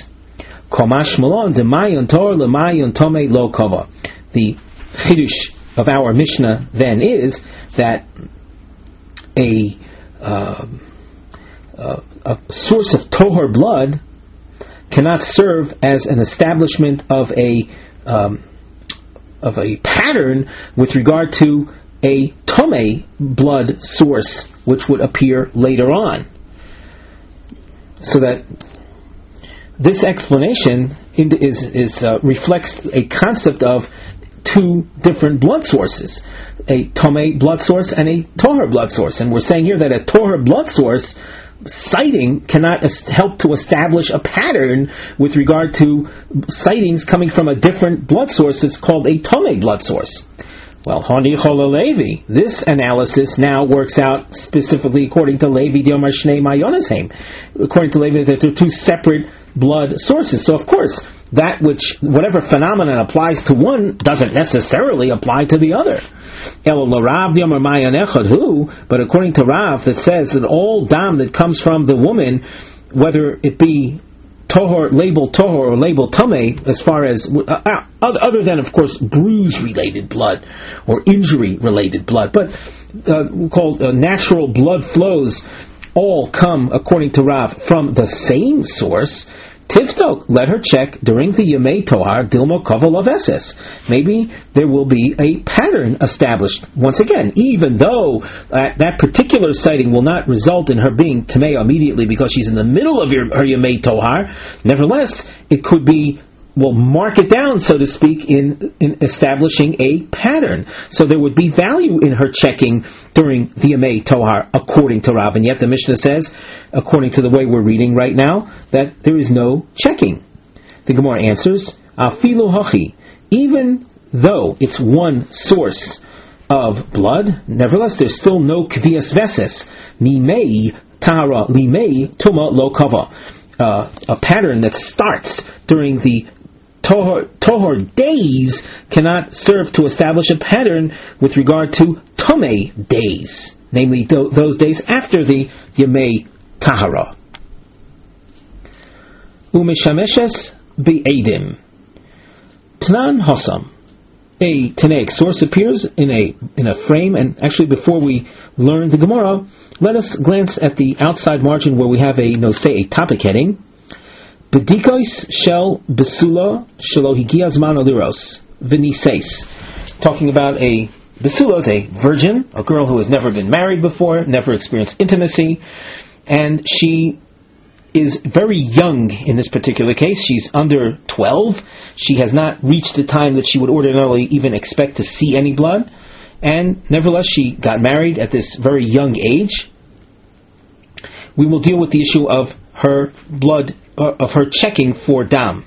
The chidush of our Mishnah then is that a uh, uh, a source of tohar blood cannot serve as an establishment of a um, of a pattern with regard to a tomei blood source, which would appear later on. So that this explanation is is uh, reflects a concept of two different blood sources, a tomei blood source and a tohar blood source. And we're saying here that a tohar blood source sighting cannot est- help to establish a pattern with regard to sightings coming from a different blood source that's called a tomei blood source. Well, Hani Chola Levi, this analysis now works out specifically according to Levi Diomar Shnei Mayonasheim. According to Levi, that there are two separate blood sources. So, of course, that which, whatever phenomenon applies to one doesn't necessarily apply to the other. But according to Rav, that says that all dam that comes from the woman, whether it be tohor, labeled tohor or labeled tameh, as far as uh, other than, of course, bruise-related blood or injury-related blood, but uh, called uh, natural blood flows, all come, according to Rav, from the same source. Tiftok, let her check during the Yemei Tohar Dilma Kaval of Eses. Maybe there will be a pattern established. Once again, even though uh, that particular sighting will not result in her being Tamei immediately because she's in the middle of your, her Yemei Tohar, nevertheless, it could be, will mark it down, so to speak, in, in establishing a pattern. So there would be value in her checking during the Yemei Tohar, according to Rav. And yet the Mishnah says, according to the way we're reading right now, that there is no checking. The Gemara answers, Afilu hachi, even though it's one source of blood, nevertheless there's still no kvias veses. Mimei tara limei tuma lo kava. Uh, a pattern that starts during the Tohor, tohor days cannot serve to establish a pattern with regard to Tomei days, namely th- those days after the Yemei Tahara. Umeshameshes be'edim. Tnan Hossam. A Tanaic source appears in a in a frame, and actually before we learn the Gemara, let us glance at the outside margin where we have a no say a topic heading. Bedikois shel besula shelo higia zman oliros v'niseis, talking about a besula is a virgin, a girl who has never been married before, never experienced intimacy, and she is very young in this particular case. She's under twelve. She has not reached the time that she would ordinarily even expect to see any blood, and nevertheless she got married at this very young age. We will deal with the issue of her blood, uh, of her checking for dam.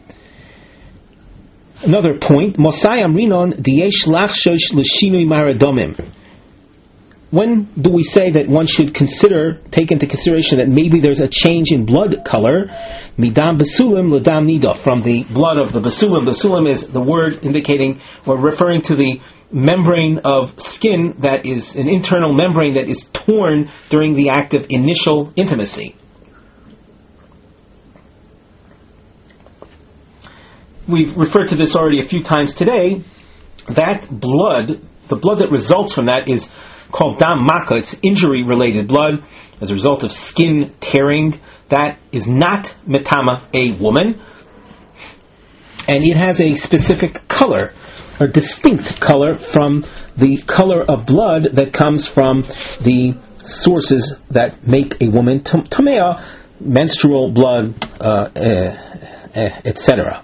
Another point, Mosai Amrinon Diesh Lachshosh L'Shinui Maradomim. When do we say that one should consider, take into consideration that maybe there's a change in blood color? Midam Basulim L'Dam Nida, from the blood of the Basulim. Basulim is the word indicating or referring to the membrane of skin that is an internal membrane that is torn during the act of initial intimacy. we've referred to this already a few times today, that blood, the blood that results from that is called dam maka. It's injury-related blood as a result of skin tearing. That is not metama, a woman. And it has a specific color, a distinct color from the color of blood that comes from the sources that make a woman tamea, menstrual blood, uh, uh, uh, et cetera.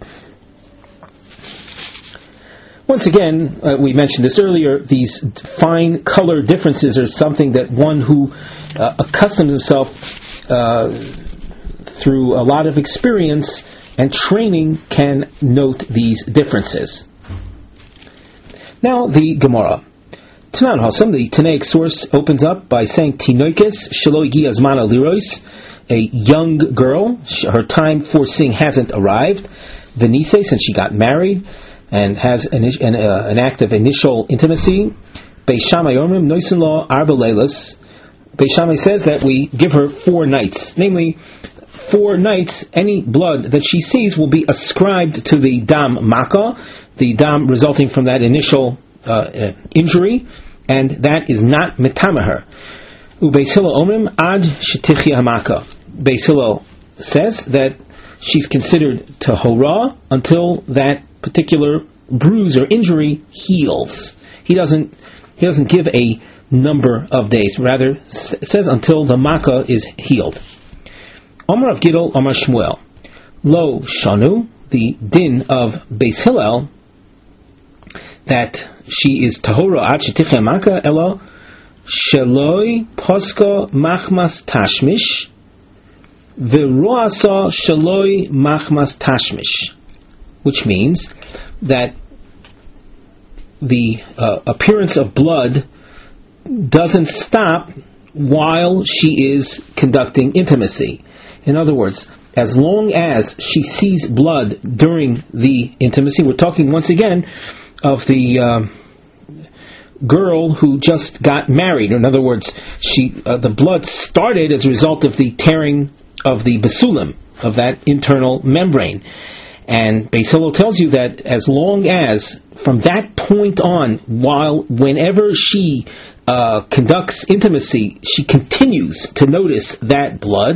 Once again, uh, we mentioned this earlier, these fine color differences are something that one who uh, accustoms himself uh, through a lot of experience and training can note these differences. Now the Gemara. Tanan Hasam, the Tanaic source, opens up by saying Tinoikes Shelo Igi Azmana Lirois, a young girl, her time for seeing hasn't arrived. Venise, since she got married and has an, an, uh, an act of initial intimacy. Beis Shammai Omrim Noisin Law Arba Leilas. Beis Shammai says that we give her four nights, namely four nights. Any blood that she sees will be ascribed to the dam maka, the dam resulting from that initial uh, uh, injury, and that is not metamaher. Ubeis Hillel Omrim ad shetichi hamaka. Beis Hillel says that she's considered tahora until that particular bruise or injury heals. He doesn't he doesn't give a number of days, rather s- says until the makkah is healed. Omar of Gidol, Omar Shmuel. Lo shanu, the din of Beis Hillel, that she is tahora ad shetichi makkah elo sheloi posko machmas tashmish v'roasa sheloi machmas tashmish, which means that the uh, appearance of blood doesn't stop while she is conducting intimacy. In other words, as long as she sees blood during the intimacy, we're talking once again of the uh, girl who just got married. In other words, she uh, the blood started as a result of the tearing of the basulim, of that internal membrane. And Beis Hillel tells you that as long as, from that point on, while whenever she uh, conducts intimacy, she continues to notice that blood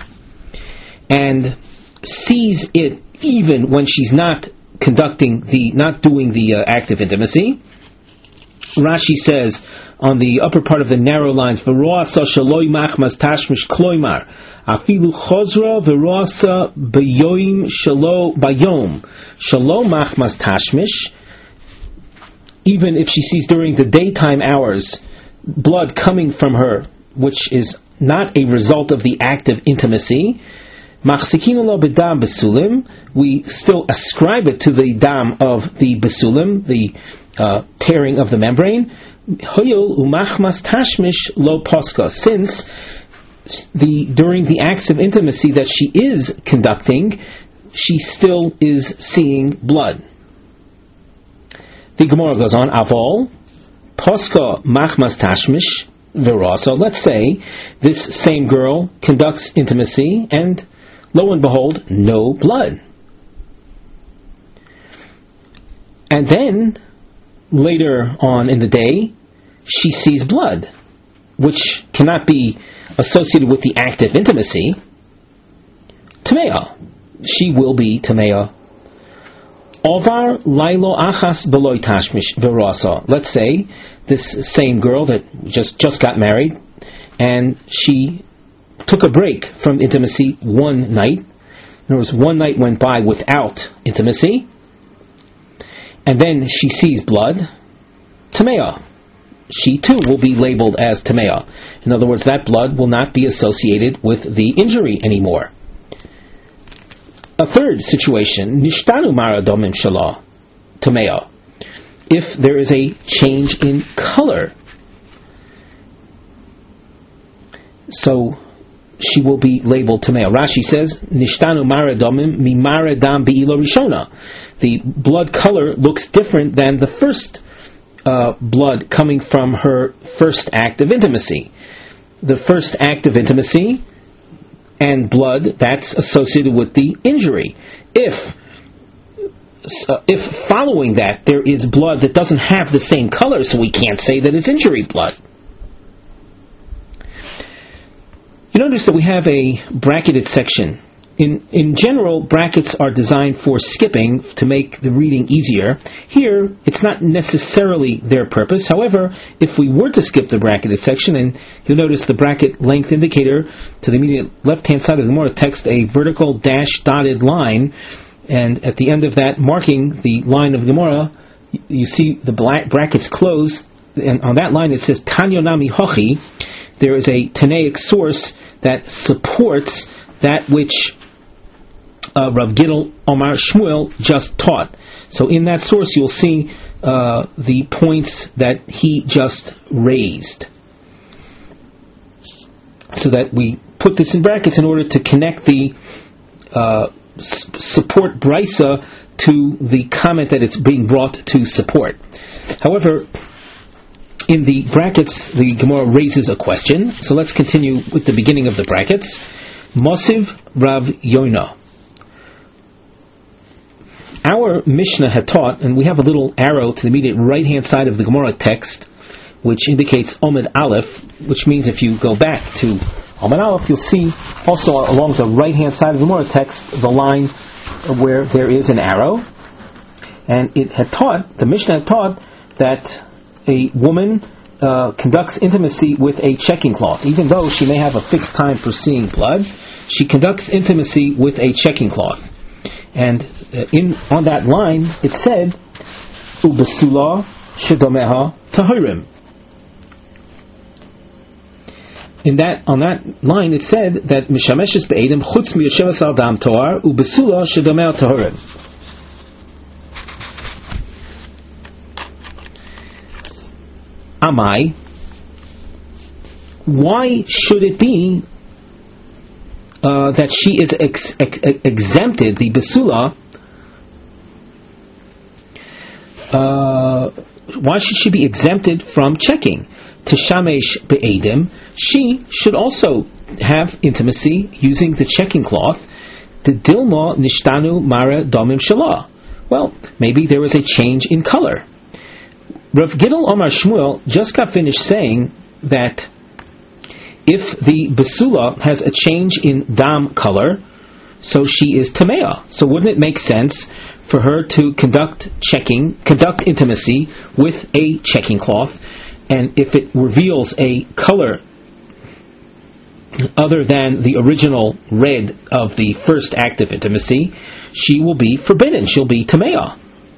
and sees it even when she's not conducting the, not doing the uh, act of intimacy. Rashi says on the upper part of the narrow lines, "V'roasa shaloi machmas tashmish kloimar." Afilu chozra v'roasa bayoim shalo bayom shalo machmas tashmish. Even if she sees during the daytime hours blood coming from her, which is not a result of the act of intimacy, machzikinu lo b'dam basulim, we still ascribe it to the dam of the basulim, the uh, tearing of the membrane. Hoyol umachmas tashmish lo poska, since the during the acts of intimacy that she is conducting, she still is seeing blood. The Gemara goes on, Avol, Poska machmas tashmish virasa. Let's say this same girl conducts intimacy and lo and behold, no blood. And then, later on in the day, she sees blood, which cannot be associated with the act of intimacy. Tamea. She will be Tamea. Ovar lailo achas beloy tashmish virasa. Let's say this same girl that just, just got married, and she took a break from intimacy one night. In other words, one night went by without intimacy, and then she sees blood. Tamea. She too will be labeled as Tamea. In other words, that blood will not be associated with the injury anymore. A third situation, Nishtanu Maradomim Shalah, Tamea. If there is a change in color, so she will be labeled Tamea. Rashi says, Nishtanu Maradomim mi Maradam Be'ilo Rishona. The blood color looks different than the first uh, blood coming from her first act of intimacy. The first act of intimacy and blood, that's associated with the injury. If uh, if following that there is blood that doesn't have the same color, so we can't say that it's injury blood. You notice that we have a bracketed section. In in general, brackets are designed for skipping to make the reading easier. Here, it's not necessarily their purpose. However, if we were to skip the bracketed section, and you'll notice the bracket length indicator to the immediate left-hand side of the Gemara text, a vertical dash dotted line, and at the end of that, marking the line of Gemara, you see the black brackets close, and on that line it says Tanya Nami Hochi. There is a Tanaic source that supports that which Uh, Rav Gidel Omar Shmuel just taught. So in that source you'll see uh, the points that he just raised. So that we put this in brackets in order to connect the uh, s- support brisa to the comment that it's being brought to support. However, in the brackets the Gemara raises a question. So let's continue with the beginning of the brackets. Mosiv Rav Yonah. Our Mishnah had taught, and we have a little arrow to the immediate right-hand side of the Gemara text, which indicates Omid Aleph, which means if you go back to Omid Aleph, you'll see also along the right-hand side of the Gemara text the line where there is an arrow. And it had taught, the Mishnah had taught, that a woman uh, conducts intimacy with a checking cloth. Even though she may have a fixed time for seeing blood, she conducts intimacy with a checking cloth. And uh, in on that line, it said, "Ubesula shedomeha tahirim." In that on that line, it said that mishameshes be'edim chutz miyashevas al dam toar ubesula shedomeha tahirim. Amai. Why should it be Uh, that she is ex- ex- exempted, the Besula, uh, why should she be exempted from checking? Teshamesh be'edim, she should also have intimacy using the checking cloth. The Dilma nishtanu mara domim shalah. Well, maybe there was a change in color. Rav Gidel Omar Shmuel just got finished saying that if the Besula has a change in dam color, so she is Tamea. So wouldn't it make sense for her to conduct checking, conduct intimacy with a checking cloth, and if it reveals a color other than the original red of the first act of intimacy, she will be forbidden. She'll be Tamea.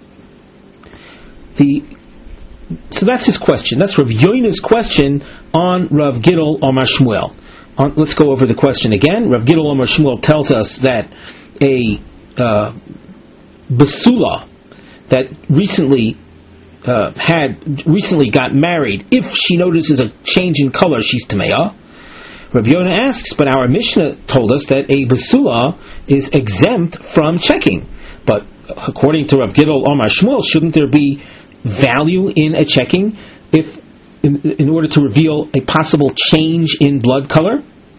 The So that's his question. That's Rav Yoina's question on Rav Gidel Omar Shmuel. On, let's go over the question again. Rav Gidel Omar Shmuel tells us that a uh, Besula that recently uh, had recently got married, if she notices a change in color, she's Tamea. Rav Yonah asks, but our Mishnah told us that a Besula is exempt from checking. But according to Rav Gidel Omar Shmuel, shouldn't there be value in a checking if in, in order to reveal a possible change in blood color?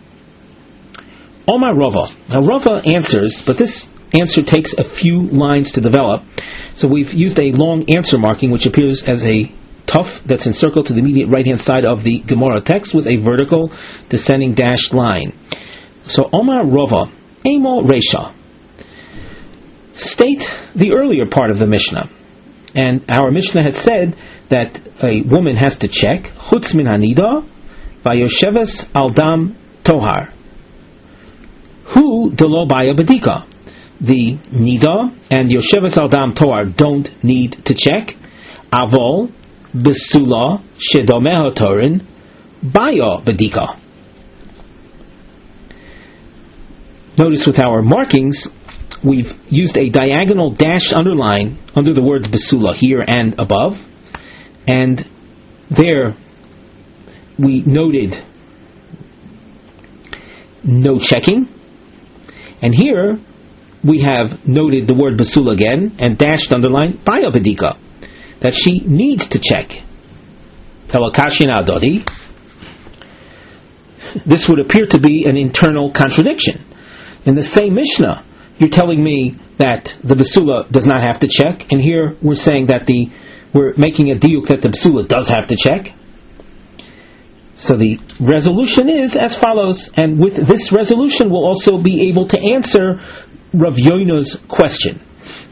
Omar Rava. Now Rava answers, but this answer takes a few lines to develop, so we've used a long answer marking which appears as a tuf that's encircled to the immediate right hand side of the Gemara text with a vertical descending dashed line. So Omar Rava, Amo Resha, state the earlier part of the Mishnah. And our Mishnah had said that a woman has to check chutz min hanida vayosheves al dam tohar hu delo baya bedika. The nida and yosheves al dam tohar don't need to check. Avol besula shedomeha torin baya bedika. Notice with our markings, we've used a diagonal dashed underline under the words Besula here and above, and there we noted no checking, and here we have noted the word Besula again and dashed underline Baya Bedika, that she needs to check. Pelakashin Adodi. This would appear to be an internal contradiction. In the same Mishnah, you're telling me that the basula does not have to check, and here we're saying that the we're making a diuk that the basula does have to check. So the resolution is as follows, and with this resolution we'll also be able to answer Rav Yoina's question.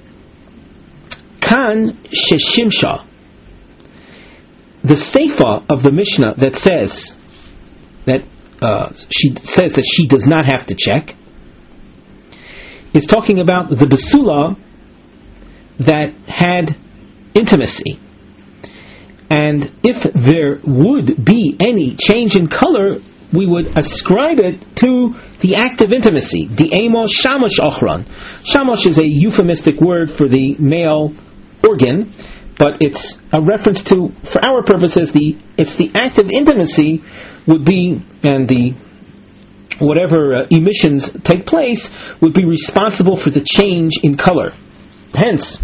Kan sheshimsha, the seifa of the Mishnah that says that uh, she says that she does not have to check, is talking about the basula that had intimacy. And if there would be any change in color, we would ascribe it to the act of intimacy. The amos shamash ochran. Shamash is a euphemistic word for the male organ, but it's a reference to, for our purposes, the it's the act of intimacy would be, and the whatever uh, emissions take place would be responsible for the change in color. Hence,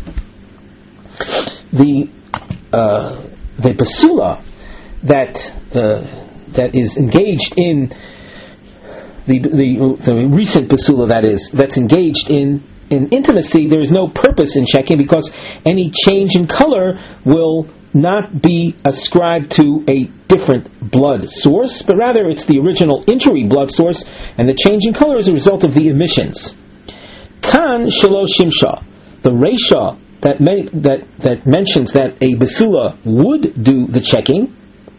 the uh, the basula that uh, that is engaged in the, the the recent basula that is that's engaged in in intimacy, there is no purpose in checking, because any change in color will not be ascribed to a different blood source, but rather it's the original injury blood source, and the change in color is a result of the emissions. Kan shelo shimsha, the reisha that may, that that mentions that a basula would do the checking,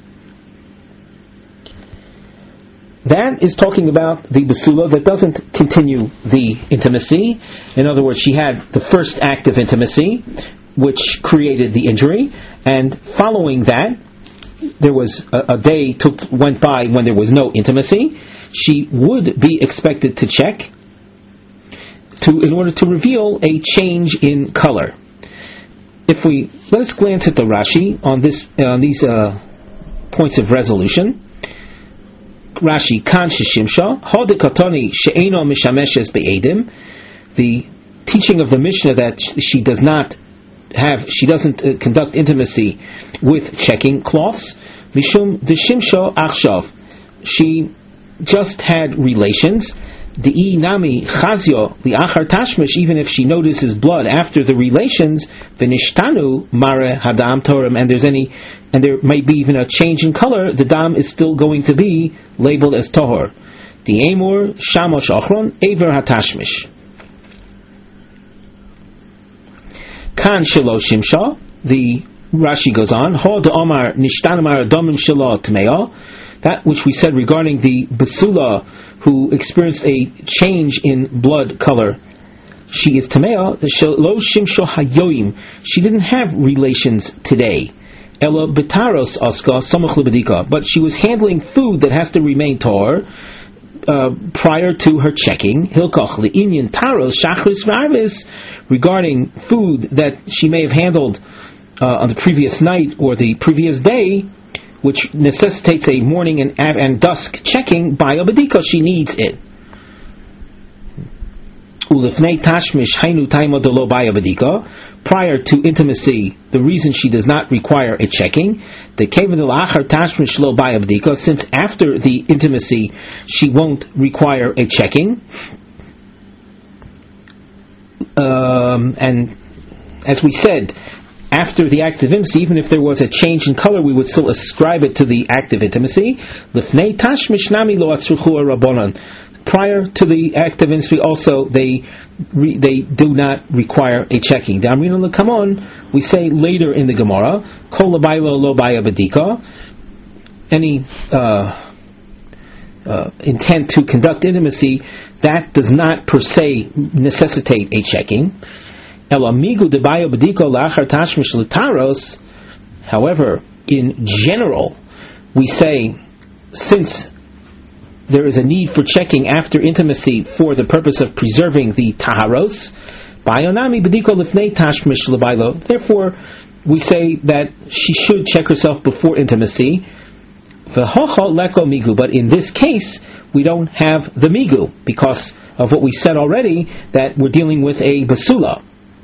that is talking about the basula that doesn't continue the intimacy. In other words, she had the first act of intimacy, which created the injury, and following that, there was a, a day took went by when there was no intimacy. She would be expected to check to in order to reveal a change in color. If we let's glance at the Rashi on this on these uh, points of resolution. Rashi kan shishimsha hodikatoni she'eno mishameshes be'edim. The teaching of the Mishnah that she does not have, she doesn't uh, conduct intimacy with checking cloths. Mishum deshimsha achshav, she just had relations. Dei nami chazio liachar tashmish, even if she notices blood after the relations. V'nishtanu mare hadam torim, and there's any, and there might be even a change in color, the dam is still going to be labeled as tahor. The amor shamosh ochron aver hatashmish. Kan shelo shimsha, the Rashi goes on, ho de omar nishtanamar domim shelo tmeo, that which we said regarding the basula who experienced a change in blood color, she is tamea shelo shimsho hayoim, she didn't have relations today. Ela betaros aska samach lebedika, but she was handling food that has to remain tor uh, prior to her checking. Hilkach le'inyan taros shachris v'arvis, regarding food that she may have handled uh, on the previous night or the previous day, which necessitates a morning and, and dusk checking. By a bedika, she needs it. Ulifnei tashmish hainu taima delo by a bedika. Prior to intimacy, the reason she does not require a checking, the kevin lachar tashmish lo by a bedika, since after the intimacy she won't require a checking. Um, and as we said, after the act of intimacy, even if there was a change in color, we would still ascribe it to the act of intimacy. Lifnei tashmish nami lo atzruchu rabbanan. Prior to the act of intimacy, also they re, they do not require a checking. Damrin l'kamon, we say later in the Gemara, kol labaylo lo baya bedika. Any uh, uh, intent to conduct intimacy, that does not per se necessitate a checking. However, in general, we say, since there is a need for checking after intimacy for the purpose of preserving the taharos, therefore we say that she should check herself before intimacy. But in this case, we don't have the migu, because of what we said already, that we're dealing with a basula.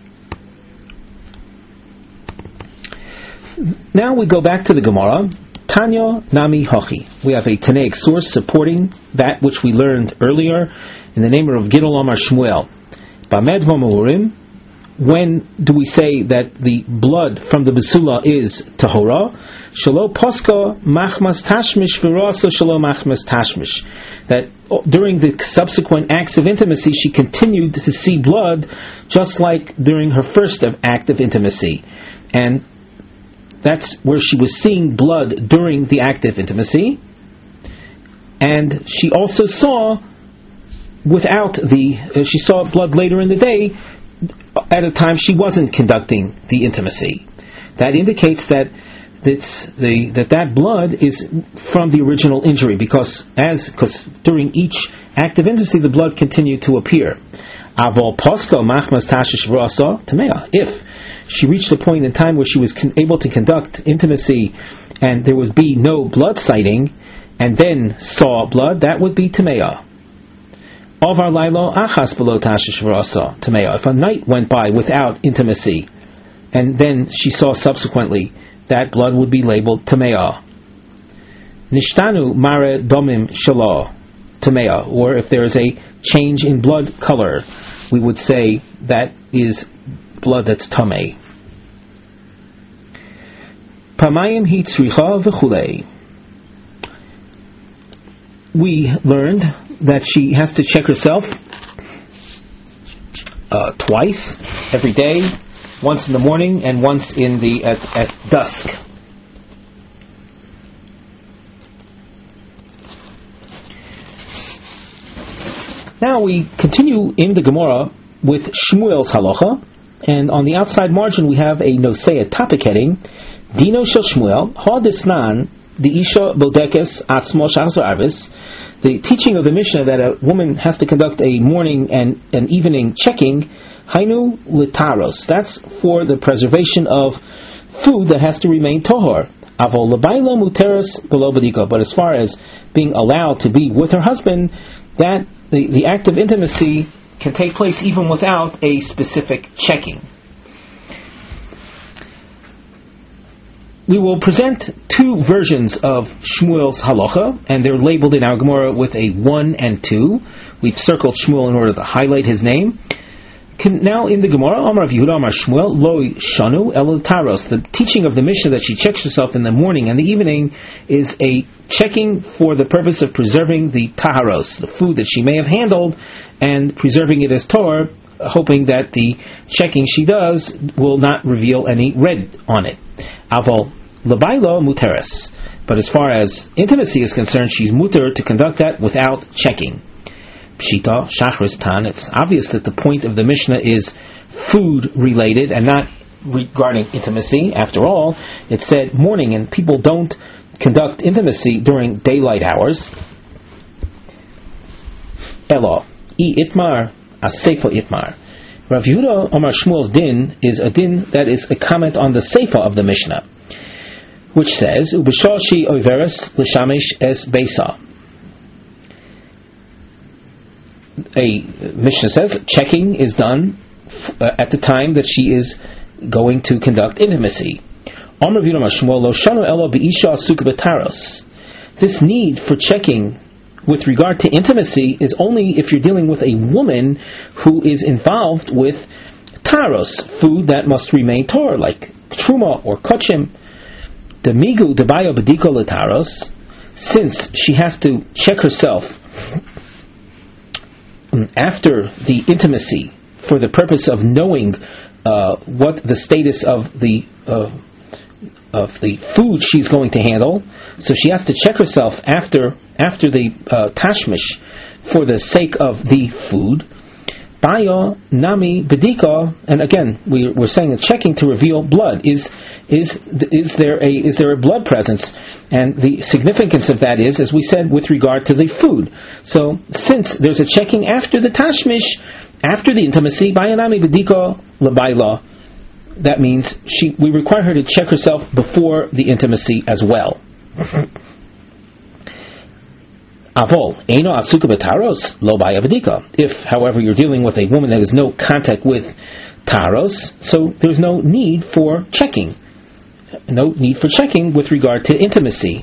Now we go back to the Gemara. Tanya Nami Hochi. We have a Tanaic source supporting that which we learned earlier in the name of Gidol Amar Shmuel. Bamed v'maurim. When do we say that the blood from the basula is tahora? Shalo poska machmas tashmish v'rasa shalo machmas tashmish. That during the subsequent acts of intimacy, she continued to see blood, just like during her first act of intimacy, and that's where she was seeing blood during the act of intimacy, and she also saw without the uh, she saw blood later in the day at a time she wasn't conducting the intimacy. That indicates that that's the, that that blood is from the original injury, because as because during each act of intimacy the blood continued to appear. Avol posko machmas tashish v'rasa tamea. If she reached a point in time where she was con- able to conduct intimacy and there would be no blood sighting, and then saw blood, that would be tamea. Avar lailo achas below tashish v'rasa tamea. If a night went by without intimacy, and then she saw subsequently, that blood would be labeled tamea. Nishtanu mare domim shala tamea. Or if there is a change in blood color, we would say that is blood that's tamei. Pamayim hi tzricha v'chulei. We learned that she has to check herself uh, twice every day, once in the morning and once in the at, at dusk. Now we continue in the Gemara with Shmuel's halacha, and on the outside margin we have a nosei, a topic heading, Dino shel Shmuel, ha desnan, the isha bodekes atzmo shachzor arvis. The teaching of the Mishnah that a woman has to conduct a morning and an evening checking, hainu litaros. That's for the preservation of food that has to remain tohor. Avol labayla muteres below badiko. But as far as being allowed to be with her husband, that the, the act of intimacy can take place even without a specific checking. We will present two versions of Shmuel's halacha, and they're labeled in our Gemara with a one and two. We've circled Shmuel in order to highlight his name. Can, now in the Gemara, Amar Rav Yehuda Amar Shmuel, Loi Shanu El Taros. The teaching of the Mishnah that she checks herself in the morning and the evening is a checking for the purpose of preserving the taharos, the food that she may have handled, and preserving it as Torah, hoping that the checking she does will not reveal any red on it. Aval Labailo muteres. But as far as intimacy is concerned, she's muter to conduct that without checking. Pshita, Shachris Tan, it's obvious that the point of the Mishnah is food related and not regarding intimacy. After all, it said morning, and people don't conduct intimacy during daylight hours. Elo, I itmar, aseifa itmar. Rav Yehuda Amar Shmuel's din is a din that is a comment on the seifa of the Mishnah, which says, Ubishashi oiveres l'shamish es beisa. A Mishnah says checking is done f- uh, at the time that she is going to conduct intimacy. Amar Rav Yehuda Shmuel lo shanu elo beisha asuk b'taros. This need for checking with regard to intimacy is only if you're dealing with a woman who is involved with taros, food that must remain torah, like truma or kachim. Demigu debayo bediko letaros, since she has to check herself after the intimacy for the purpose of knowing uh, what the status of the uh, of the food she's going to handle, so she has to check herself after after the uh, tashmish for the sake of the food. Bayo nami bedika, and again we, we're saying that checking to reveal blood is is is there a is there a blood presence, and the significance of that is, as we said, with regard to the food. So since there's a checking after the tashmish, after the intimacy, bayo nami bedika labayla, that means she we require her to check herself before the intimacy as well. Avol eino asuka b'taros lo baya bedika. If, however, you're dealing with a woman that has no contact with taros, so there's no need for checking. No need for checking with regard to intimacy.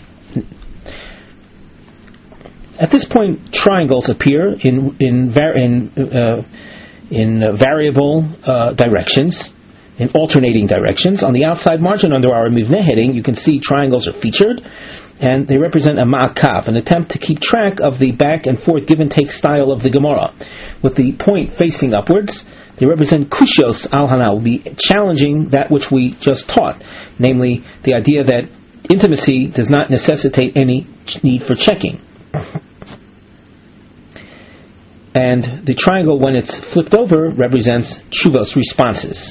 At this point, triangles appear in in in uh, in uh, variable uh, directions, in alternating directions. On the outside margin under our Mivneh heading, you can see triangles are featured, and they represent a ma'akav, an attempt to keep track of the back and forth give and take style of the Gemara. With the point facing upwards, they represent kushios al hana, will be challenging that which we just taught, namely the idea that intimacy does not necessitate any need for checking. And the triangle, when it's flipped over, represents Tshuvos, responses.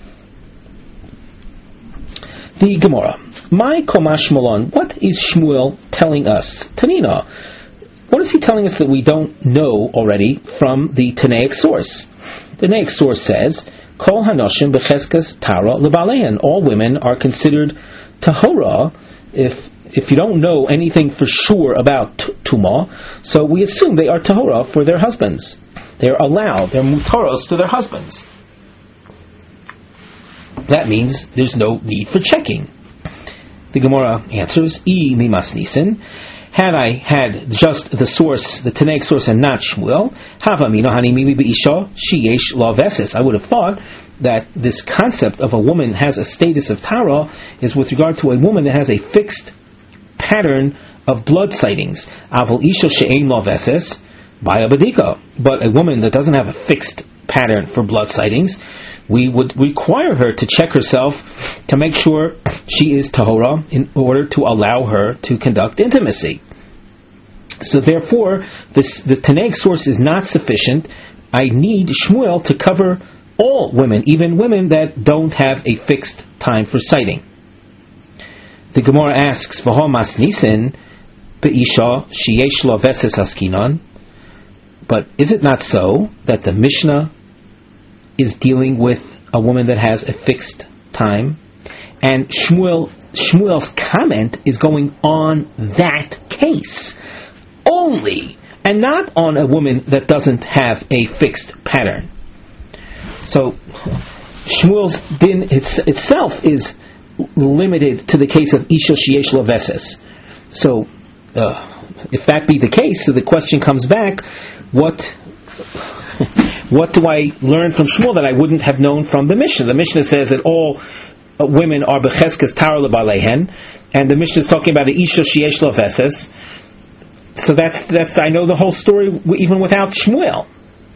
The Gemara. My Komash Malon, what is Shmuel telling us? Tanina, what is he telling us that we don't know already from the Tanaic source? The Tanaic source says, Kol Hanoshim Becheskas Tara Lebalehan. All women are considered Tahora. If if you don't know anything for sure about Tumah, so we assume they are Tahora for their husbands. They are allowed, they're Mutaros to their husbands. That means there's no need for checking. The Gemara answers, E mimas nisin. Had I had just the source, the Tanaic source, and not Shmuel, havamino hanimili beisha sheyesh lavesis. I would have thought that this concept of a woman has a status of tara is with regard to a woman that has a fixed pattern of blood sightings. Aval isha she'ein lavesis baya badika. But a woman that doesn't have a fixed pattern for blood sightings, we would require her to check herself to make sure she is tahora in order to allow her to conduct intimacy. So therefore, this, the Tanaic source is not sufficient. I need Shmuel to cover all women, even women that don't have a fixed time for sighting. The Gemara asks, V'ho mas nisin be'isha sheyesh lo veses askinon. But is it not so that the Mishnah is dealing with a woman that has a fixed time, and Shmuel Shmuel's comment is going on that case only, and not on a woman that doesn't have a fixed pattern? So Shmuel's din it's, itself is limited to the case of Isha Sheyesh Laveses. So uh, if that be the case, so the question comes back, what what do I learn from Shmuel that I wouldn't have known from the Mishnah? The Mishnah says that all uh, women are becheskas tara lebalehen, and the Mishnah is talking about the Isha Sheyesh Laveses. So that's that's I know the whole story even without Shmuel.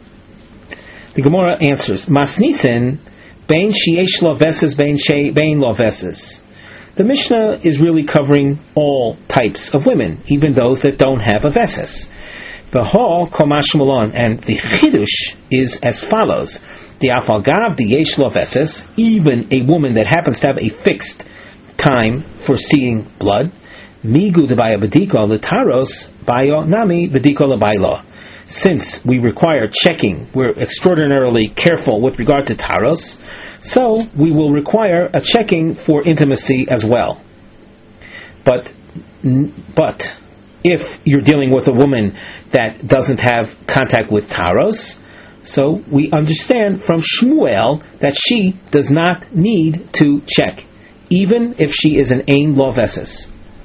The Gemara answers, Masnisen bein sheyesh laveses bein bein laveses. The Mishnah is really covering all types of women, even those that don't have a veses. V'ho komash malon, and the chidush is as follows: the afalgav the yesh laveses, even a woman that happens to have a fixed time for seeing blood. Migu de baya bediko letaros bayo nami bediko lebailo. Since we require checking, we're extraordinarily careful with regard to taros, so we will require a checking for intimacy as well. But, but if you're dealing with a woman that doesn't have contact with taros, so we understand from Shmuel that she does not need to check, even if she is an ein lo veses.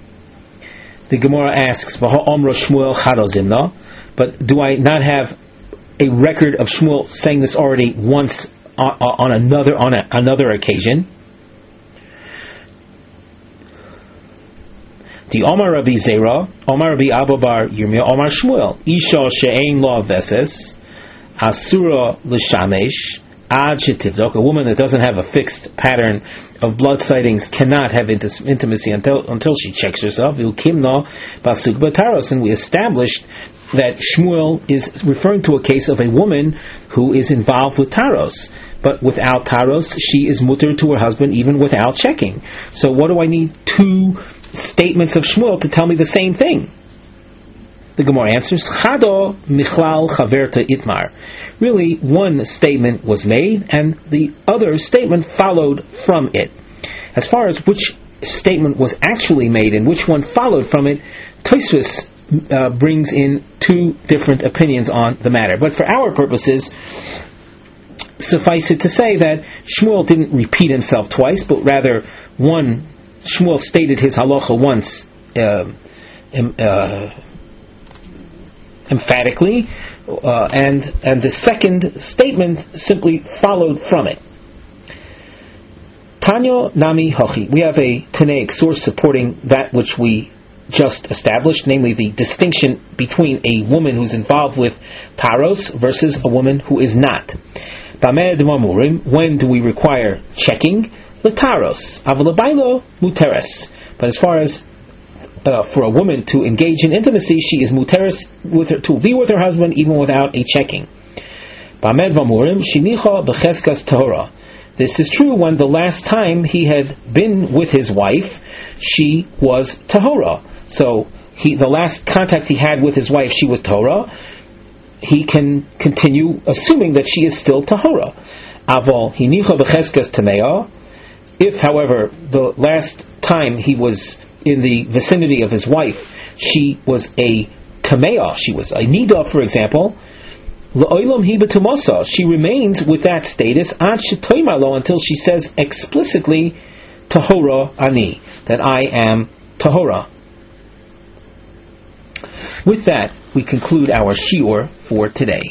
The Gemara asks, V'ha omro Shmuel charozimna, but do I not have a record of Shmuel saying this already once on, on another on a, another occasion? The Omar Rabbi Zera, Omar Rabbi Abba bar Yirmiyah, Omar Shmuel, Isha she'ein lo veses, Asura l'shamesh, Ad shetivdok, a woman that doesn't have a fixed pattern of blood sightings cannot have intimacy until until she checks herself. Ilkimna basuk bataros, and we established that Shmuel is referring to a case of a woman who is involved with taros, but without taros she is mutter to her husband even without checking. So what do I need two statements of Shmuel to tell me the same thing? The Gemara answers, Chado michlal chaverta itmar. Really, one statement was made, and the other statement followed from it. As far as which statement was actually made and which one followed from it, Tosfos uh, brings in two different opinions on the matter. But for our purposes, suffice it to say that Shmuel didn't repeat himself twice, but rather one, Shmuel stated his halacha once uh, uh, emphatically, uh, and and the second statement simply followed from it. Tanyo Nami Hochi. We have a Tanaic source supporting that which we just established, namely the distinction between a woman who's involved with taros versus a woman who is not. When do we require checking? Lataros. Avalabailo muteres. But as far as uh, for a woman to engage in intimacy, she is muteres with her, to be with her husband even without a checking. This is true when the last time he had been with his wife, she was tahora. So he, the last contact he had with his wife, she was tahora. He can continue assuming that she is still tahora. Aval hinicha b'cheskas tamea. If, however, the last time he was in the vicinity of his wife, she was a tamea, she was a nida, for example, L'oilam hi b'tumasa, she remains with that status ad shetoimalo, until she says explicitly tahora ani, that I am tahora. With that, we conclude our shiur for today.